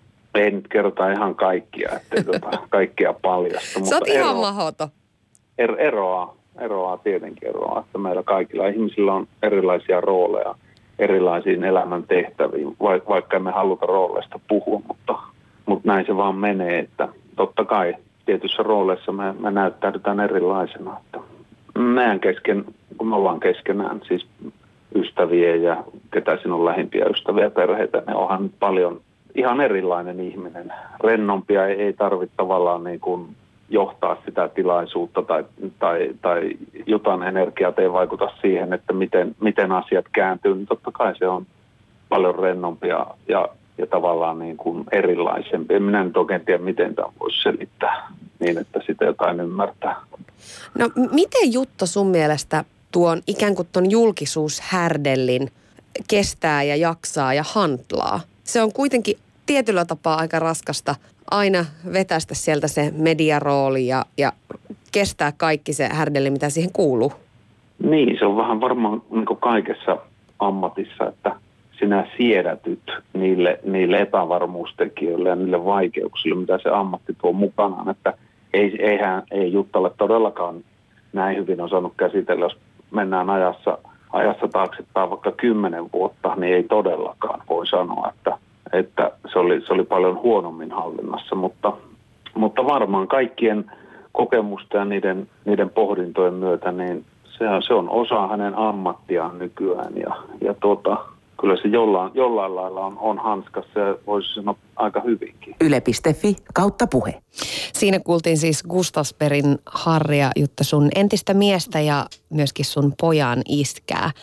Ei nyt kerrota ihan kaikkia, ettei tota kaikkea paljasta. Sä oot ihan mahdoton. Er, eroaa, eroaa tietenkin eroaa, että meillä kaikilla ihmisillä on erilaisia rooleja erilaisiin elämän tehtäviin, vaikka emme haluta rooleista puhua, mutta, mutta näin se vaan menee, että totta kai tietyissä rooleissa me, me näyttäydytään erilaisena, että meidän kesken, kun me ollaan keskenään, siis ystäviä ja ketä siinä on lähimpiä ystäviä ja perheitä, ne onhan paljon ihan erilainen ihminen. Rennompia ei, ei tarvitse tavallaan niin kuin johtaa sitä tilaisuutta tai, tai, tai Jutan energiat ei vaikuta siihen, että miten, miten asiat kääntyy. Niin totta kai se on paljon rennompia ja, ja tavallaan niin kuin erilaisempi. En minä nyt oikein tiedä, miten tämä voisi selittää niin, että sitä jotain ymmärtää. No miten Jutta sun mielestä tuon ikään kuin tuon julkisuushärdellin kestää ja jaksaa ja hantlaa? Se on kuitenkin tietyllä tapaa aika raskasta aina vetästä sieltä se mediarooli ja, ja kestää kaikki se härdelli, mitä siihen kuuluu. Niin, se on vähän varmaan niin kuin kaikessa ammatissa, että sinä siedätyt niille, niille epävarmuustekijöille ja niille vaikeuksille, mitä se ammatti tuo mukanaan. Että ei, eihän, ei Juttalle todellakaan näin hyvin osannut käsitellä, jos mennään ajassa, ajassa taaksepäin vaikka kymmenen vuotta, niin ei todellakaan voi sanoa, että että se oli, se oli paljon huonommin hallinnassa, mutta, mutta varmaan kaikkien kokemusta ja niiden, niiden pohdintojen myötä, niin se on, se on osa hänen ammattiaan nykyään ja, ja tuota, kyllä se jollain, jollain lailla on, on hanskassa ja voisi sanoa aika hyvinkin. Yle piste fi kautta puhe. Siinä kuultiin siis Gustavsbergin Harria, Jutta, sun entistä miestä ja myöskin sun pojan iskää.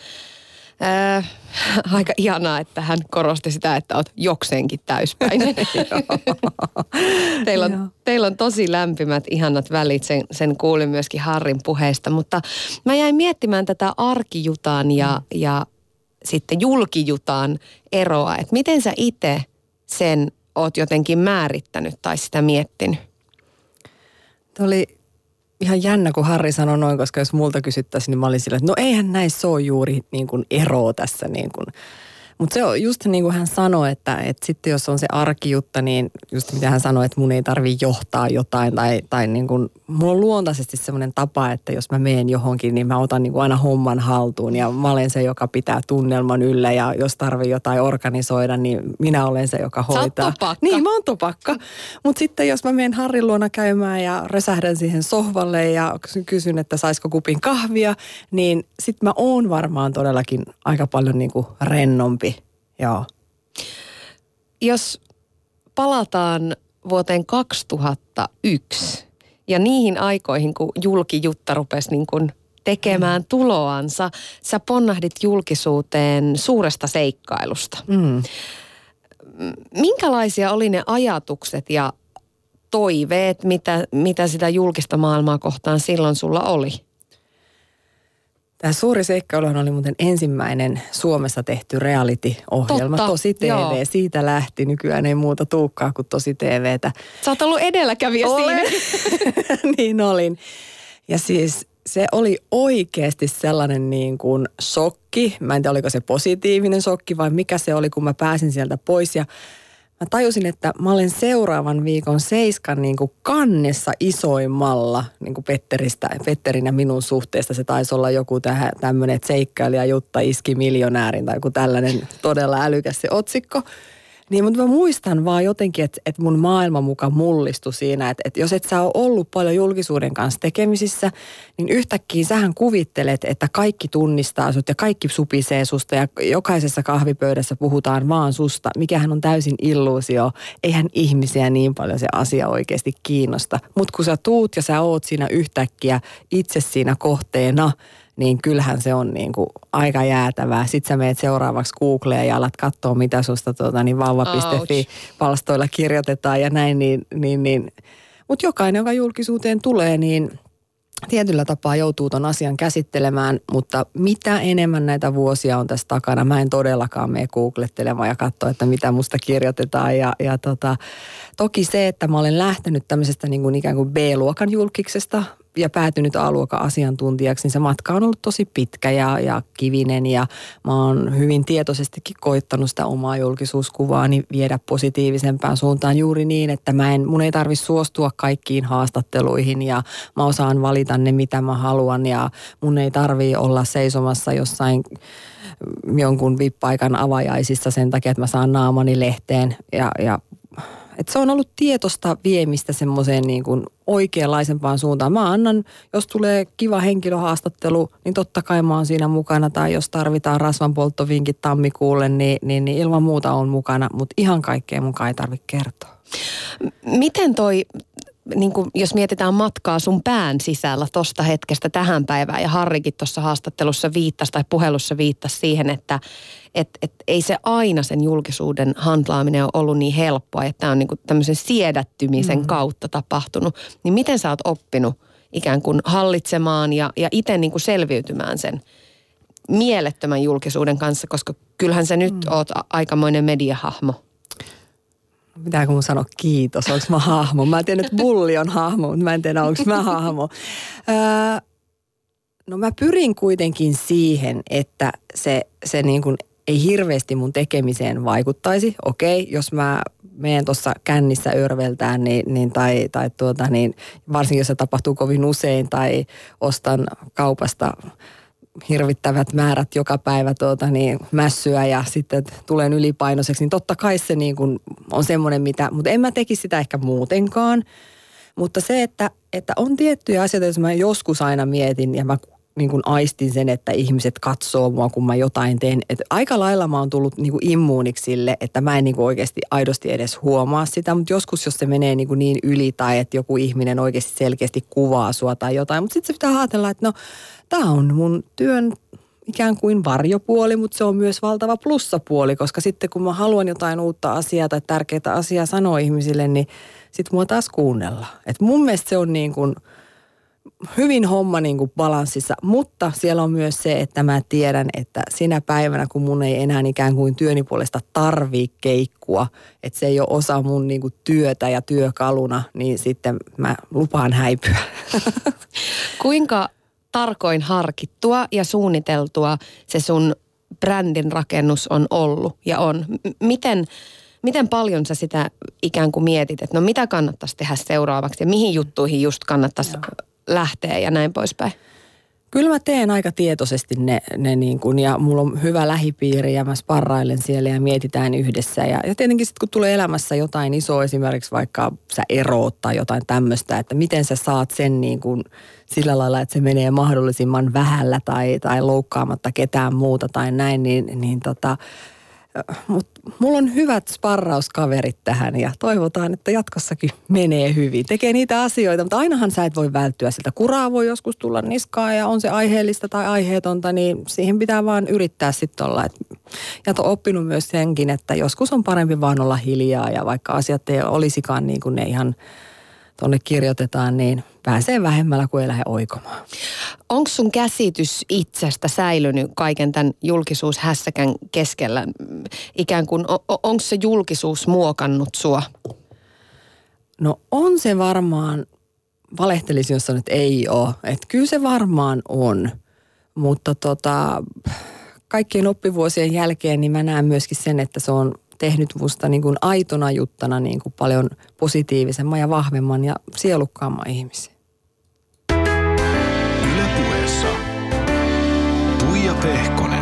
Äh, aika ihanaa, että hän korosti sitä, että oot jokseenkin täyspäinen. teillä, on, teillä on tosi lämpimät, ihanat välit, sen, sen kuulin myöskin Harrin puheesta. Mutta mä jäin miettimään tätä arkijutaan ja, ja sitten julkijutan eroa. Että miten sä itse sen oot jotenkin määrittänyt tai sitä miettinyt? Tämä oli ihan jännä, kun Harri sanoi noin, koska jos multa kysyttäisiin, niin mä olin sillä, että no eihän näissä ole juuri niin kuin eroa tässä niin kuin. Mutta se on just niin kuin hän sanoi, että, että sitten jos on se arkijutta, niin just mitä hän sanoi, että mun ei tarvitse johtaa jotain tai, tai niin kuin, mulla on luontaisesti semmoinen tapa, että jos mä menen johonkin, niin mä otan niin kuin aina homman haltuun ja mä olen se, joka pitää tunnelman yllä ja jos tarvii jotain organisoida, niin minä olen se, joka hoitaa. Sä oot topakka. Niin, mä oon topakka. Mutta sitten jos mä menen Harrin luona käymään ja rösähdän siihen sohvalle ja kysyn, että saisiko kupin kahvia, niin sitten mä oon varmaan todellakin aika paljon niin kuin rennompi. Joo. Jos palataan vuoteen kaksituhattayksi ja niihin aikoihin, kun julkijutta rupesi niin kuin tekemään tuloansa, sä ponnahdit julkisuuteen suuresta seikkailusta. Mm. Minkälaisia oli ne ajatukset ja toiveet, mitä, mitä sitä julkista maailmaa kohtaan silloin sulla oli? Tämä suuri seikkailuhan oli muuten ensimmäinen Suomessa tehty reality-ohjelma. Totta, Tosi T V. Joo. Siitä lähti. Nykyään ei muuta tuukkaa kuin Tosi T V:tä. Sä oot ollut edelläkävijä Olen. siinä. Niin olin. Ja siis se oli oikeasti sellainen niin kuin shokki. Mä en tiedä, oliko se positiivinen shokki vai mikä se oli, kun mä pääsin sieltä pois. Ja mä tajusin, että mä olen seuraavan viikon Seiskan niin kuin kannessa isoimmalla niin kuin Petteristä, Petterin ja minun suhteesta. Se taisi olla joku tämmöinen, että seikkailija Jutta iski miljonäärin tai joku tällainen todella älykäs se otsikko. Niin, mutta mä muistan vaan jotenkin, että, että mun maailma muka mullistui siinä, että, että jos et sä ole ollut paljon julkisuuden kanssa tekemisissä, niin yhtäkkiä sähän kuvittelet, että kaikki tunnistaa sut ja kaikki supisee susta ja jokaisessa kahvipöydässä puhutaan vaan susta, mikähän on täysin illuusio. Eihän ihmisiä niin paljon se asia oikeasti kiinnosta. Mutta kun sä tuut ja sä oot siinä yhtäkkiä itse siinä kohteena, niin kyllähän se on niin kuin aika jäätävää. Sitten sä meet seuraavaksi Googleen ja alat katsoa, mitä susta tuota, niin vauva piste fi-palstoilla kirjoitetaan ja näin. Niin, niin, niin. Mutta jokainen, joka julkisuuteen tulee, niin tietyllä tapaa joutuu ton asian käsittelemään, mutta mitä enemmän näitä vuosia on tässä takana, mä en todellakaan mene googlettelemaan ja katsoa, että mitä musta kirjoitetaan. Ja, ja tota, toki se, että mä olen lähtenyt tämmöisestä niin kuin ikään kuin B-luokan julkiksesta ja päätynyt A-luokan asiantuntijaksi, niin se matka on ollut tosi pitkä ja, ja kivinen ja mä oon hyvin tietoisestikin koittanut sitä omaa julkisuuskuvaani viedä positiivisempään suuntaan juuri niin, että mä en, mun ei tarvitse suostua kaikkiin haastatteluihin ja mä osaan valita ne, mitä mä haluan ja mun ei tarvii olla seisomassa jossain jonkun vippaikan avajaisissa sen takia, että mä saan naamani lehteen ja, ja että se on ollut tietoista viemistä semmoiseen niin kuin oikeanlaisempaan suuntaan. Mä annan, jos tulee kiva henkilöhaastattelu, niin totta kai mä oon siinä mukana. Tai jos tarvitaan rasvanpolttovinkit tammikuulle, niin, niin, niin ilman muuta on mukana. Mutta ihan kaikkea mun ei tarvitse kertoa. Miten toi, niin kuin jos mietitään matkaa sun pään sisällä tosta hetkestä tähän päivään, ja Harrikin tuossa haastattelussa viittasi tai puhelussa viittasi siihen, että et, et ei se aina sen julkisuuden handlaaminen ole ollut niin helppoa, että tämä on niin kuin tämmöisen siedättymisen mm. kautta tapahtunut. Niin miten sä oot oppinut ikään kuin hallitsemaan ja, ja itse niin kuin selviytymään sen mielettömän julkisuuden kanssa, koska kyllähän sä nyt mm. oot aikamoinen mediahahmo. Pitääkö mun sanoa kiitos, onko mä hahmo? Mä tiedän, että Bulli on hahmo, mutta mä en tiedä, onko mä hahmo. Öö, no mä pyrin kuitenkin siihen, että se, se niin kuin ei hirveästi mun tekemiseen vaikuttaisi. Okei, jos mä menen tuossa kännissä örveltään, niin, niin, tai, tai tuota, niin varsinkin jos se tapahtuu kovin usein, tai ostan kaupasta hirvittävät määrät joka päivä tuota, niin mässyä ja sitten tulen ylipainoiseksi, niin totta kai se niin kuin on semmoinen, mitä, mutta en mä tekisi sitä ehkä muutenkaan. Mutta se, että, että on tiettyjä asioita, jos mä joskus aina mietin ja mä niin kuin aistin sen, että ihmiset katsoo mua, kun mä jotain teen. Että aika lailla mä oon tullut niin kuin immuuniksi sille, että mä en niin kuin oikeasti aidosti edes huomaa sitä, mutta joskus jos se menee niin kuin niin yli tai että joku ihminen oikeasti selkeästi kuvaa sua tai jotain, mutta sitten se pitää ajatella, että no tämä on mun työn ikään kuin varjopuoli, mutta se on myös valtava plussapuoli, koska sitten kun mä haluan jotain uutta asiaa tai tärkeää asiaa sanoa ihmisille, niin sitten mua taas kuunnella. Et mun mielestä se on niin kuin hyvin homma niin kuin balanssissa, mutta siellä on myös se, että mä tiedän, että sinä päivänä, kun mun ei enää ikään kuin työni puolesta tarvii keikkua, että se ei ole osa mun niin kuin työtä ja työkaluna, niin sitten mä lupaan häipyä. Kuinka tarkoin harkittua ja suunniteltua se sun brändin rakennus on ollut ja on? M- miten, miten paljon sä sitä ikään kuin mietit, että no mitä kannattaisi tehdä seuraavaksi ja mihin juttuihin just kannattaisi Joo. lähteä ja näin poispäin? Kyllä mä teen aika tietoisesti ne, ne niin kuin, ja mulla on hyvä lähipiiri ja mä sparrailen siellä ja mietitään yhdessä. Ja, ja tietenkin sitten kun tulee elämässä jotain isoa, esimerkiksi vaikka sä eroot tai jotain tämmöistä, että miten sä saat sen niin kuin sillä lailla, että se menee mahdollisimman vähällä tai, tai loukkaamatta ketään muuta tai näin, niin, niin tota, mutta mulla on hyvät sparrauskaverit tähän ja toivotaan, että jatkossakin menee hyvin. Tekee niitä asioita, mutta ainahan sä et voi välttyä siltä. Kuraa voi joskus tulla niskaan ja on se aiheellista tai aiheetonta, niin siihen pitää vaan yrittää sitten olla. Ja oon oppinut myös senkin, että joskus on parempi vaan olla hiljaa ja vaikka asiat ei olisikaan niin kuin ne ihan tuonne kirjoitetaan, niin pääsee vähemmällä kuin ei lähde oikomaan. Onko sun käsitys itsestä säilynyt kaiken tämän julkisuushässäkän keskellä? Ikään kuin, onko se julkisuus muokannut sua? No on se varmaan, valehtelisin jos sanon, että ei ole. Että kyllä se varmaan on, mutta tota, kaikkien oppivuosien jälkeen niin mä näen myöskin sen, että se on tehnyt musta niin kuin aitona juttana niin kuin paljon positiivisemman ja vahvemman ja sielukkaamman ihmisen. Yle Puheessa Tuija Pehkonen.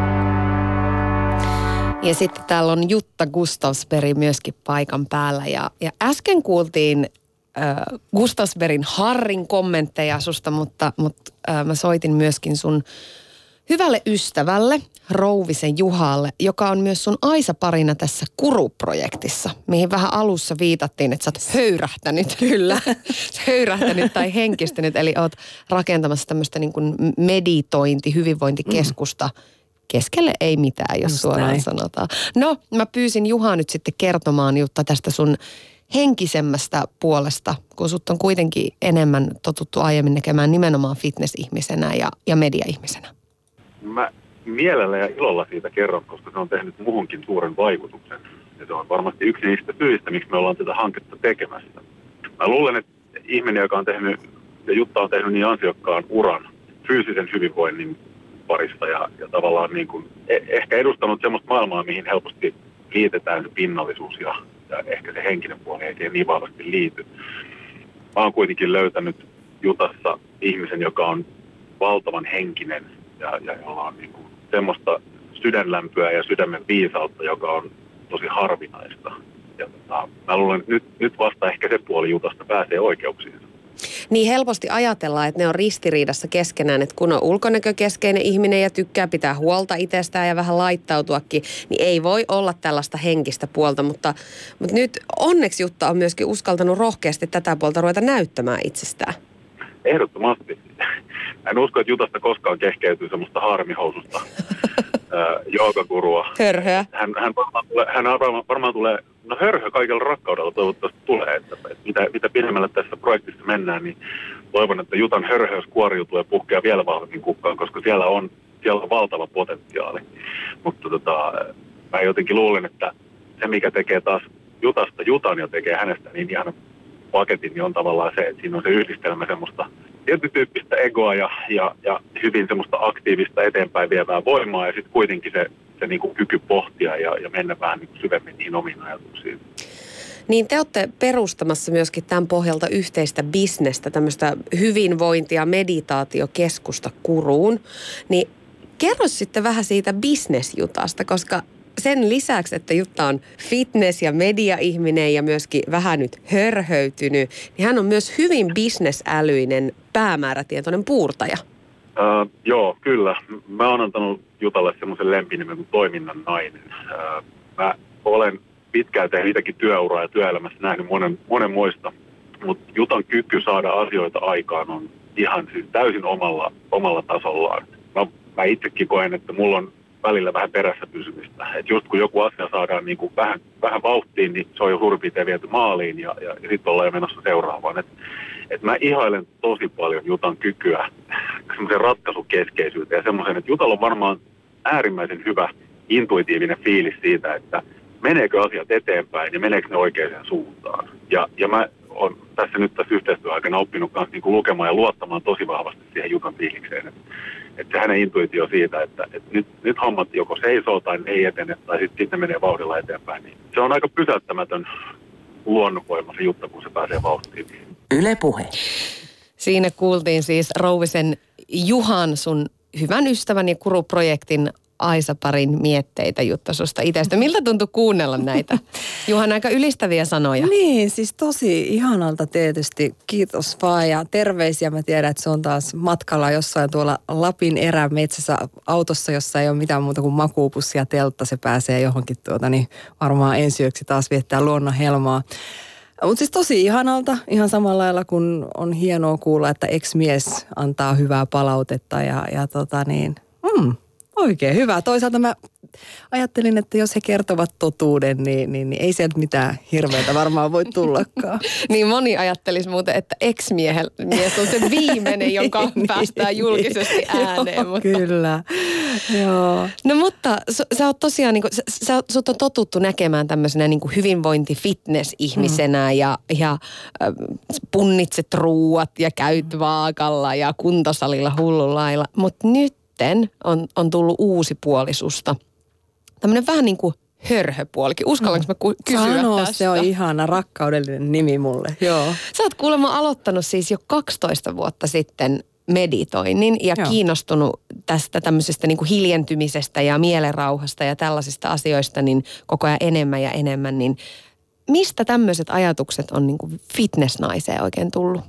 Ja sitten täällä on Jutta Gustavsberg myöskin paikan päällä. Ja, ja äsken kuultiin äh, Gustavsbergin Harrin kommentteja susta, mutta, mutta äh, mä soitin myöskin sun hyvälle ystävälle, Rouvisen Juhalle, joka on myös sun Aisa-parina tässä Kuru-projektissa, mihin vähän alussa viitattiin, että sä oot höyrähtänyt. Kyllä. höyrähtänyt tai henkistynyt, eli oot rakentamassa tämmöistä niin kuin meditointi, hyvinvointikeskusta. Mm. Keskelle ei mitään, jos Just suoraan näin. Sanotaan. No, mä pyysin Juhaa nyt sitten kertomaan Jutta tästä sun henkisemmästä puolesta, kun sut on kuitenkin enemmän totuttu aiemmin näkemään nimenomaan fitness-ihmisenä ja, ja media-ihmisenä. Mä mielellä ja ilolla siitä kerron, koska se on tehnyt muhunkin suuren vaikutuksen. Ja se on varmasti yksi niistä syistä, miksi me ollaan tätä hanketta tekemässä. Mä luulen, että ihminen, joka on tehnyt, ja Jutta on tehnyt niin ansiokkaan uran fyysisen hyvinvoinnin parissa ja, ja tavallaan niin kuin, ehkä edustanut semmoista maailmaa, mihin helposti liitetään se pinnallisuus ja, ja ehkä se henkinen puoli ei niin vahvasti liity. Mä oon kuitenkin löytänyt Jutassa ihmisen, joka on valtavan henkinen ja, ja jolla on niin kuin semmoista sydänlämpöä ja sydämen viisautta, joka on tosi harvinaista. Ja tota, mä luulen, että nyt, nyt vasta ehkä se puoli Jutasta pääsee oikeuksiinsa. Niin helposti ajatellaan, että ne on ristiriidassa keskenään, että kun on ulkonäkökeskeinen ihminen ja tykkää pitää huolta itsestään ja vähän laittautuakin, niin ei voi olla tällaista henkistä puolta, mutta, mutta nyt onneksi Jutta on myöskin uskaltanut rohkeasti tätä puolta ruveta näyttämään itsestään. Ehdottomasti. En usko, että Jutasta koskaan kehkeytyy semmoista harmihoususta joogakurua. Hörhöä. Hän, hän, varmaan, tulee, hän varmaan, varmaan tulee, no hörhö kaikella rakkaudella toivottavasti tulee, että, että mitä, mitä pidemmälle tässä projektissa mennään, niin toivon, että Jutan hörhöys kuoriutuu ja puhkeaa vielä vahvemmin kukkaan, koska siellä on, siellä on valtava potentiaali. Mutta tota, mä jotenkin luulen, että se mikä tekee taas Jutasta Jutan ja tekee hänestä niin ihan paketin, niin on tavallaan se, että siinä on se yhdistelmä semmoista tietytyyppistä egoa ja, ja, ja hyvin semmoista aktiivista eteenpäin vievää voimaa ja sitten kuitenkin se, se niin kuin kyky pohtia ja, ja mennä vähän niin kuin syvemmin niihin omiin ajatuksiin. Niin te olette perustamassa myöskin tämän pohjalta yhteistä bisnestä, tämmöistä hyvinvointia, meditaatiokeskusta Kuruun. Niin kerro sitten vähän siitä bisnesjutasta, koska sen lisäksi, että Jutta on fitness- ja media-ihminen ja myöskin vähän nyt hörhöytynyt, niin hän on myös hyvin bisnesälyinen, päämäärätietoinen puurtaja. Uh, joo, kyllä. Mä oon antanut Jutalle semmoisen lempinimen kuin toiminnan nainen. Uh, mä olen pitkään tehnyt itsekin työuraa ja työelämässä nähnyt monen, monen muista, mutta Jutan kyky saada asioita aikaan on ihan siis täysin omalla, omalla tasollaan. Mä, mä itsekin koen, että mulla on välillä vähän perässä pysymistä. Et just kun joku asia saadaan niin kuin vähän, vähän vauhtiin, niin se on jo suurin piirtein viety maaliin ja, ja, ja sitten ollaan jo menossa seuraavaan. Et, että mä ihailen tosi paljon Jutan kykyä semmoisen ratkaisukeskeisyyteen ja semmoisen, että Jutalla on varmaan äärimmäisen hyvä intuitiivinen fiilis siitä, että meneekö asiat eteenpäin ja meneekö ne oikeaan suuntaan. Ja, ja mä oon tässä nyt tässä yhteistyöaikana oppinut kanssa niin kuin lukemaan ja luottamaan tosi vahvasti siihen Jutan fiilikseen. Että, että se hänen intuitio siitä, että, että nyt, nyt hommat joko seisoo tai ei etene tai sitten sit ne menee vauhdilla eteenpäin. Niin se on aika pysäyttämätön luonnonvoima se Jutta, kun se pääsee vauhtiin. Yle Puhe. Siinä kuultiin siis Rouvisen Juhan, sun hyvän ystävän ja Kuru-projektin Aisa-parin mietteitä, Jutta, susta itsestä. Miltä tuntui kuunnella näitä? Juhan, aika ylistäviä sanoja. Niin, siis tosi ihanalta tietysti. Kiitos vaan ja terveisiä. Mä tiedän, että se on taas matkalla jossain tuolla Lapin erämetsässä autossa, jossa ei ole mitään muuta kuin makuupussi ja teltta. Se pääsee johonkin tuota, niin varmaan ensi yöksi taas viettää luonnon helmaa. Mutta siis tosi ihanalta, ihan samalla lailla kun on hienoa kuulla, että ex-mies antaa hyvää palautetta ja, ja tota niin, mm, oikein hyvä. Toisaalta mä ajattelin, että jos he kertovat totuuden, niin, niin, niin ei sieltä mitään hirveätä varmaan voi tullakaan. Niin moni ajattelisi muuten, että ex-mies on se viimeinen, jonka niin, päästään julkisesti ääneen. Joo, mutta... Kyllä, joo. No mutta sä, sä oot tosiaan, niin kuin, sä, sä, sut on totuttu näkemään tämmöisenä niin kuin hyvinvointi-fitness-ihmisenä mm. ja, ja äh, punnitset ruuat ja käyt vaakalla ja kuntosalilla hullulailla. Mutta nytten on, on tullut uusi puoli susta. Tämmöinen vähän niin kuin hörhöpuolikin. Uskallanko mä ku- kysyä Sano, tästä? se on ihana rakkaudellinen nimi mulle. Joo. Sä oot kuulemma aloittanut siis jo kaksitoista vuotta sitten meditoinnin ja Joo. kiinnostunut tästä tämmöisestä niin kuin hiljentymisestä ja mielenrauhasta ja tällaisista asioista niin koko ajan enemmän ja enemmän. Niin mistä tämmöiset ajatukset on niin kuin fitnessnaiseen oikein tullut?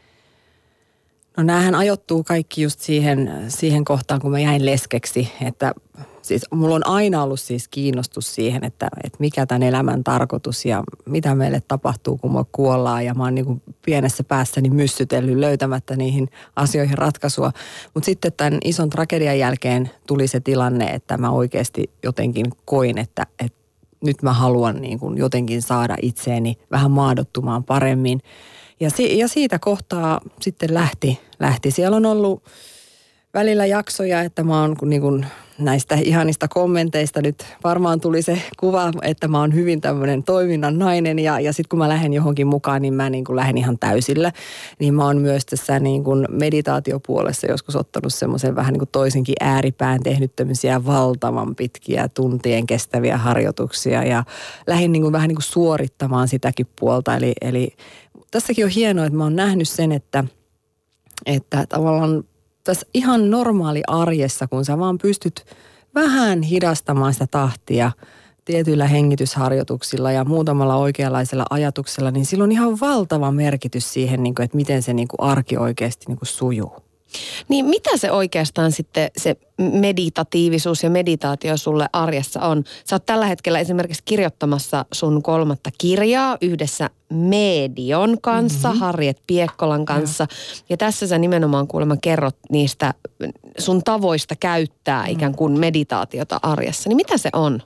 No näähän ajoittuu kaikki just siihen, siihen kohtaan, kun mä jäin leskeksi, että siis mulla on aina ollut siis kiinnostus siihen, että, että mikä tämän elämän tarkoitus ja mitä meille tapahtuu, kun me kuollaan. Ja mä oon niin kuin pienessä päässäni myssytellyt löytämättä niihin asioihin ratkaisua. Mutta sitten tämän ison tragedian jälkeen tuli se tilanne, että mä oikeasti jotenkin koin, että, että nyt mä haluan niin kuin jotenkin saada itseeni vähän maadottumaan paremmin. Ja, si- ja siitä kohtaa sitten lähti, lähti. Siellä on ollut välillä jaksoja, että mä oon niin kuin näistä ihanista kommenteista nyt varmaan tuli se kuva, että mä oon hyvin tämmöinen toiminnan nainen ja, ja sitten kun mä lähden johonkin mukaan, niin mä niin kuin lähden ihan täysillä. Niin mä oon myös tässä niin kuin meditaatiopuolessa joskus ottanut semmoisen vähän niin kuin toisenkin ääripään, tehnyt tämmöisiä valtavan pitkiä tuntien kestäviä harjoituksia ja lähdin niin kuin vähän niin kuin suorittamaan sitäkin puolta. Eli, eli tässäkin on hienoa, että mä oon nähnyt sen, että, että tavallaan tässä ihan normaali arjessa, kun sä vaan pystyt vähän hidastamaan sitä tahtia tietyillä hengitysharjoituksilla ja muutamalla oikeanlaisella ajatuksella, niin sillä on ihan valtava merkitys siihen, että miten se arki oikeasti sujuu. Niin mitä se oikeastaan sitten se meditatiivisuus ja meditaatio sulle arjessa on? Sä oot tällä hetkellä esimerkiksi kirjoittamassa sun kolmatta kirjaa yhdessä Medion kanssa, mm-hmm. Harriet Piekkolan kanssa. Ja. ja tässä sä nimenomaan kuulemma kerrot niistä sun tavoista käyttää mm. ikään kuin meditaatiota arjessa. Niin mitä se on?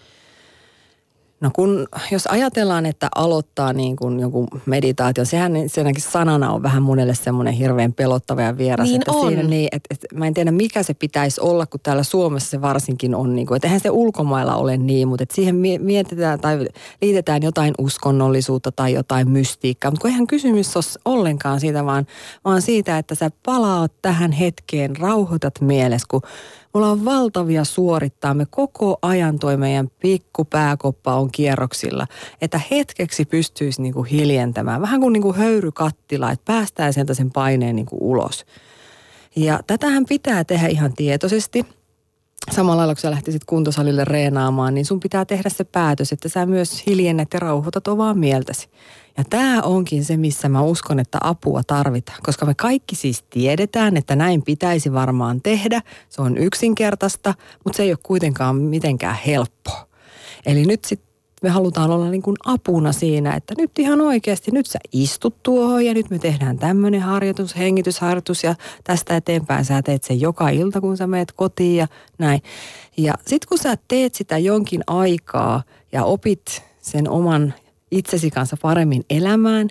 No kun, jos ajatellaan, että aloittaa niin kuin jonkun meditaation, sehän senäkin sanana on vähän monelle semmoinen hirveän pelottava ja vieras. Niin että on. Siinä, niin, että, että mä en tiedä mikä se pitäisi olla, kun täällä Suomessa se varsinkin on niin kuin, että eihän se ulkomailla ole niin, mutta että siihen mietitään tai liitetään jotain uskonnollisuutta tai jotain mystiikkaa. Mutta kun eihän kysymys ole ollenkaan siitä, vaan, vaan siitä, että sä palaat tähän hetkeen, rauhoitat mielessä, kun mulla on valtavia suorittaa. Me koko ajan toi meidän pikku pääkoppa on kierroksilla, että hetkeksi pystyisi niinku hiljentämään. Vähän kuin niinku höyrykattila, että päästään sieltä sen paineen niinku ulos. Ja tätähän pitää tehdä ihan tietoisesti. Samalla lailla, kun sä lähtisit kuntosalille reenaamaan, niin sun pitää tehdä se päätös, että sä myös hiljennät ja rauhoitat omaa mieltäsi. Ja tämä onkin se, missä mä uskon, että apua tarvitaan, koska me kaikki siis tiedetään, että näin pitäisi varmaan tehdä. Se on yksinkertaista, mutta se ei ole kuitenkaan mitenkään helppoa. Eli nyt sitten me halutaan olla niin kuin apuna siinä, että nyt ihan oikeasti, nyt sä istut tuohon ja nyt me tehdään tämmöinen harjoitus, hengitysharjoitus ja tästä eteenpäin sä teet sen joka ilta, kun sä meet kotiin ja näin. Ja sitten kun sä teet sitä jonkin aikaa ja opit sen oman itsesi kanssa paremmin elämään,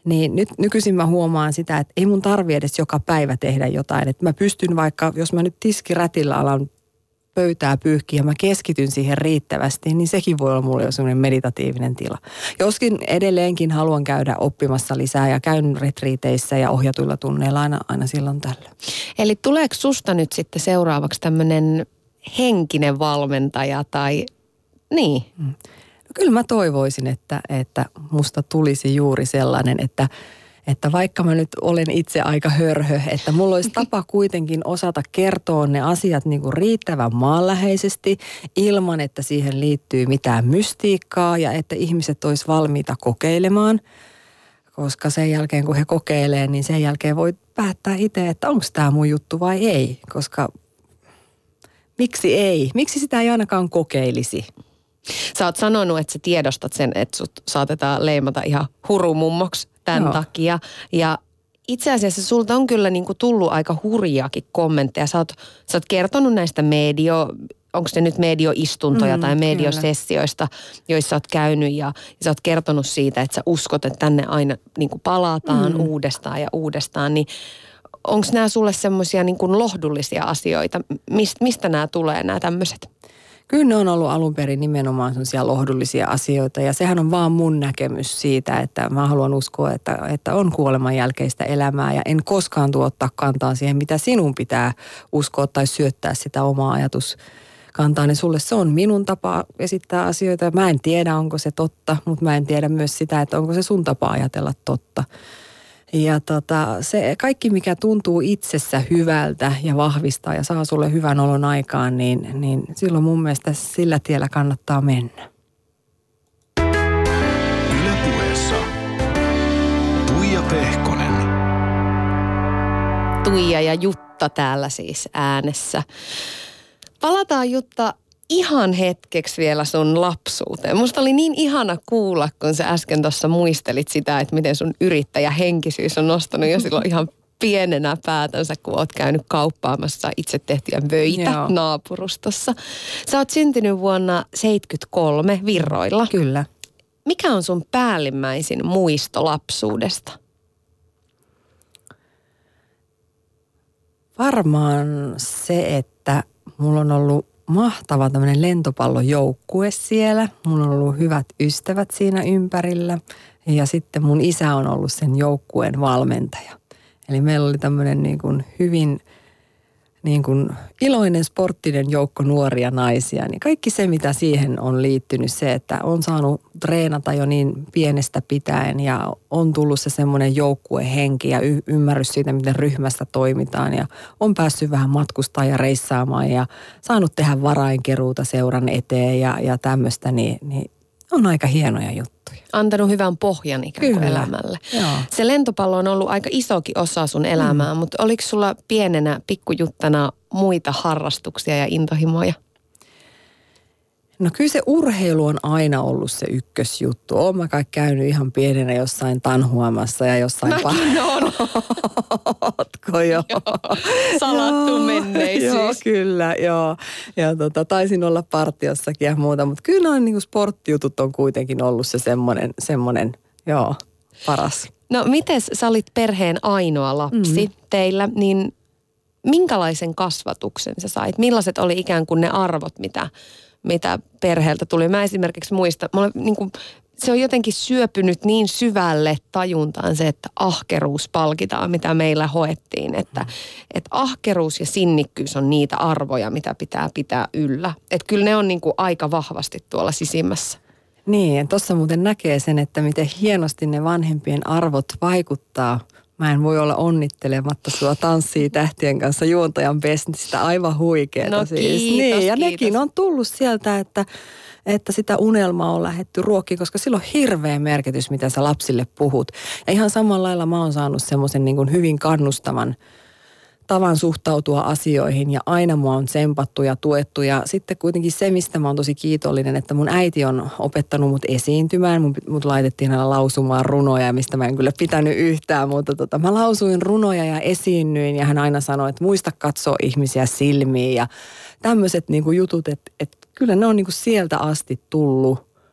Niin nyt nykyisin mä huomaan sitä, että ei mun tarvi edes joka päivä tehdä jotain. Että mä pystyn vaikka, jos mä nyt tiskirätillä alan pöytää pyyhkiä ja mä keskityn siihen riittävästi, niin sekin voi olla mulle jo semmoinen meditatiivinen tila. Joskin edelleenkin haluan käydä oppimassa lisää ja käyn retriiteissä ja ohjatuilla tunneilla aina, aina silloin tällä. Eli tuleeko susta nyt sitten seuraavaksi tämmöinen henkinen valmentaja tai niin? No kyllä mä toivoisin, että, että musta tulisi juuri sellainen, että Että vaikka mä nyt olen itse aika hörhö, että mulla olisi tapa kuitenkin osata kertoa ne asiat niin kuin riittävän maanläheisesti ilman, että siihen liittyy mitään mystiikkaa ja että ihmiset olisi valmiita kokeilemaan. Koska sen jälkeen kun he kokeilee, niin sen jälkeen voi päättää itse, että onko tämä mun juttu vai ei. Koska miksi ei? Miksi sitä ei ainakaan kokeilisi? Sä oot sanonut, että sä tiedostat sen, että sut saatetaan leimata ihan hurumummoksi tämän Joo. takia. Ja itse asiassa sulta on kyllä niinku tullut aika hurjaakin kommentteja. Sä oot, sä oot kertonut näistä medio, onko se nyt medioistuntoja mm, tai mediosessioista, joissa oot käynyt ja, ja sä oot kertonut siitä, että sä uskot, että tänne aina niinku palataan mm. uudestaan ja uudestaan. Niin onko nämä sulle semmoisia niinku lohdullisia asioita? Mist, mistä nämä tulee, nämä tämmöiset? Kyllä ne on ollut alun perin nimenomaan sellaisia lohdullisia asioita ja sehän on vaan mun näkemys siitä, että mä haluan uskoa, että, että on kuoleman jälkeistä elämää ja en koskaan tuottaa kantaa siihen, mitä sinun pitää uskoa tai syöttää sitä omaa ajatuskantaa. Niin sulle se on minun tapa esittää asioita. Mä en tiedä, onko se totta, mutta mä en tiedä myös sitä, että onko se sun tapa ajatella totta. Ja tota, se kaikki, mikä tuntuu itsessä hyvältä ja vahvistaa ja saa sulle hyvän olon aikaan, niin, niin silloin mun mielestä sillä tiellä kannattaa mennä. Yle Puheessa Tuija Pehkonen. Tuija ja Jutta täällä siis äänessä. Palataan Jutta ihan hetkeksi vielä sun lapsuuteen. Musta oli niin ihana kuulla, kun sä äsken tuossa muistelit sitä, että miten sun yrittäjähenkisyys on nostanut jo silloin ihan pienenä päätänsä, kun oot käynyt kauppaamassa itse tehtyjä vöitä Joo. naapurustossa. Sä oot syntynyt vuonna seitsemänkymmentäkolme Virroilla. Kyllä. Mikä on sun päällimmäisin muisto lapsuudesta? Varmaan se, että mulla on ollut mahtava tämmöinen lentopallojoukkue siellä. Mulla on ollut hyvät ystävät siinä ympärillä ja sitten mun isä on ollut sen joukkueen valmentaja. Eli meillä oli tämmöinen niin kuin hyvin niin kuin iloinen sporttinen joukko nuoria naisia. Niin kaikki se, mitä siihen on liittynyt, se, että on saanut treenata jo niin pienestä pitäen ja on tullut se semmoinen joukkuehenki ja y- ymmärrys siitä, miten ryhmästä toimitaan. Ja on päässyt vähän matkustaa ja reissaamaan ja saanut tehdä varainkeruuta seuran eteen ja, ja tämmöistä, niin, niin on aika hienoja juttuja. Antanut hyvän pohjan ikään kuin elämälle. Joo. Se lentopallo on ollut aika isokin osa sun elämää, mm. mutta oliko sulla pienenä pikkujuttana muita harrastuksia ja intohimoja? No kyllä se urheilu on aina ollut se ykkösjuttu. Oon mä kai käynyt ihan pienenä jossain tanhuamassa ja jossain... Mäkin on. Ootko jo? Joo. Salattu menneisyys. Joo, kyllä, joo. Ja tota, taisin olla partiossakin ja muuta, mutta kyllä noin niin kuin sporttijutut on kuitenkin ollut se semmoinen, semmoinen, joo, paras. No mites sä olit perheen ainoa lapsi mm. teillä, niin minkälaisen kasvatuksen sä sait? Millaiset oli ikään kuin ne arvot, mitä... mitä perheeltä tuli. Mä esimerkiksi muistan, mä olen, niin kuin, se on jotenkin syöpynyt niin syvälle tajuntaan se, että ahkeruus palkitaan, mitä meillä hoettiin. Että, mm. että ahkeruus ja sinnikkyys on niitä arvoja, mitä pitää pitää yllä. Että kyllä ne on niin kuin aika vahvasti tuolla sisimmässä. Niin, tuossa muuten näkee sen, että miten hienosti ne vanhempien arvot vaikuttaa. Mä en voi olla onnittelematta sua Tanssii tähtien kanssa juontajan bestistä. Aivan huikeeta no, siis. Kiitos, niin, ja kiitos. nekin on tullut sieltä, että, että sitä unelmaa on lähdetty ruokkiin, koska sillä on hirveä merkitys, mitä sä lapsille puhut. Ja ihan samalla lailla mä oon saanut semmoisen niin kuin hyvin kannustavan tavan suhtautua asioihin ja aina mua on tsempattu ja tuettu ja sitten kuitenkin se, mistä mä oon tosi kiitollinen, että mun äiti on opettanut mut esiintymään, mut, mut laitettiin aina lausumaan runoja, mistä mä en kyllä pitänyt yhtään, mutta tota, mä lausuin runoja ja esiinnyin ja hän aina sanoi, että muista katsoa ihmisiä silmiin ja tämmöiset niinku jutut, että, että kyllä ne on niinku sieltä asti tullut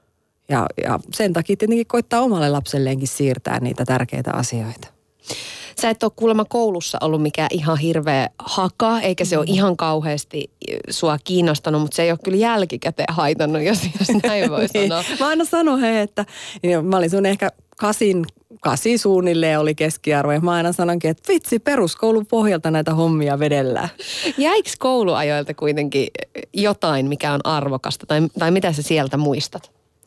Ja, ja sen takia tietenkin koittaa omalle lapselleenkin siirtää niitä tärkeitä asioita. Sä et ole kuulemma koulussa ollut mikään ihan hirveä haka, eikä se ole ihan kauheasti sua kiinnostanut, mutta se ei ole kyllä jälkikäteen haitannut, jos, jos näin voi niin. sanoa. Mä aina sanon he, että mä olin sun ehkä kasin, kasi suunnilleen oli keskiarvo ja mä aina sanonkin, että vitsi, peruskoulun pohjalta näitä hommia vedellään. Jäikö kouluajoilta kuitenkin jotain, mikä on arvokasta tai, tai mitä sä sieltä muistat?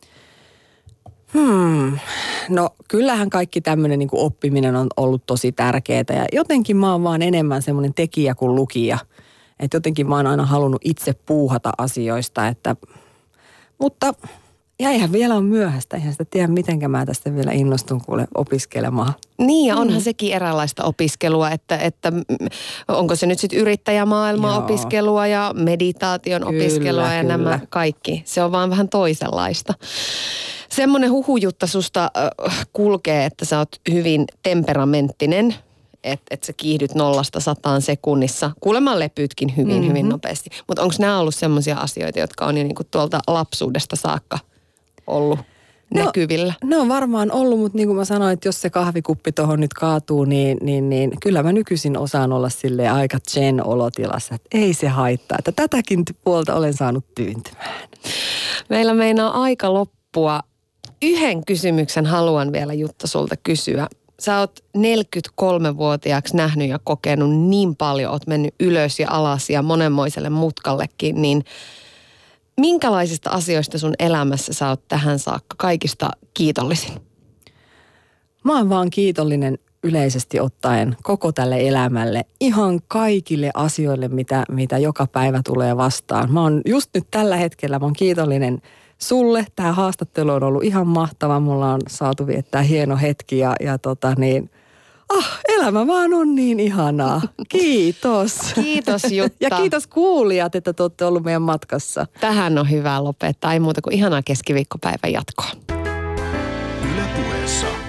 Hmm. No kyllähän kaikki tämmöinen niin kuin oppiminen on ollut tosi tärkeää ja jotenkin mä oon vaan enemmän semmoinen tekijä kuin lukija. Että jotenkin mä oon aina halunnut itse puuhata asioista, että, mutta jäihän vielä on myöhäistä. Eihän sitä tiedä, mitenkä mä tästä vielä innostun kuule opiskelemaan. Niin ja onhan mm. sekin eräänlaista opiskelua, että, että onko se nyt sitten yrittäjämaailman Joo. opiskelua ja meditaation kyllä, opiskelua ja kyllä. Nämä kaikki. Se on vaan vähän toisenlaista. Semmoinen huhujutta susta äh, kulkee, että sä oot hyvin temperamenttinen, että et sä kiihdyt nollasta sataan sekunnissa. Kuulemma lepyytkin hyvin, mm-hmm. hyvin nopeasti. Mutta onko nämä ollut semmoisia asioita, jotka on jo niinku tuolta lapsuudesta saakka ollut no, näkyvillä? Ne on varmaan ollut, mutta niin kuin mä sanoin, että jos se kahvikuppi tuohon nyt kaatuu, niin, niin, niin kyllä mä nykyisin osaan olla silleen aika zen olotilassa, että ei se haittaa. Että tätäkin puolta olen saanut tyyntymään. Meillä meinaa aika loppua. Yhden kysymyksen haluan vielä Jutta sulta kysyä. Sä oot neljäkymmentäkolmevuotiaaksi nähnyt ja kokenut niin paljon, oot mennyt ylös ja alas ja monenmoiselle mutkallekin, niin minkälaisista asioista sun elämässä sä oot tähän saakka kaikista kiitollisin? Mä oon vaan kiitollinen yleisesti ottaen koko tälle elämälle, ihan kaikille asioille, mitä, mitä joka päivä tulee vastaan. Mä oon just nyt tällä hetkellä, mä oon kiitollinen sulle. Tämä haastattelu on ollut ihan mahtava. Mulla on saatu viettää hieno hetki ja, ja tota niin, ah, elämä vaan on niin ihanaa. Kiitos. Kiitos Jutta. Ja kiitos kuulijat, että te olette ollut meidän matkassa. Tähän on hyvä lopettaa. Ei muuta kuin ihanaa keskiviikkopäivän jatkoa. Yle Puheessa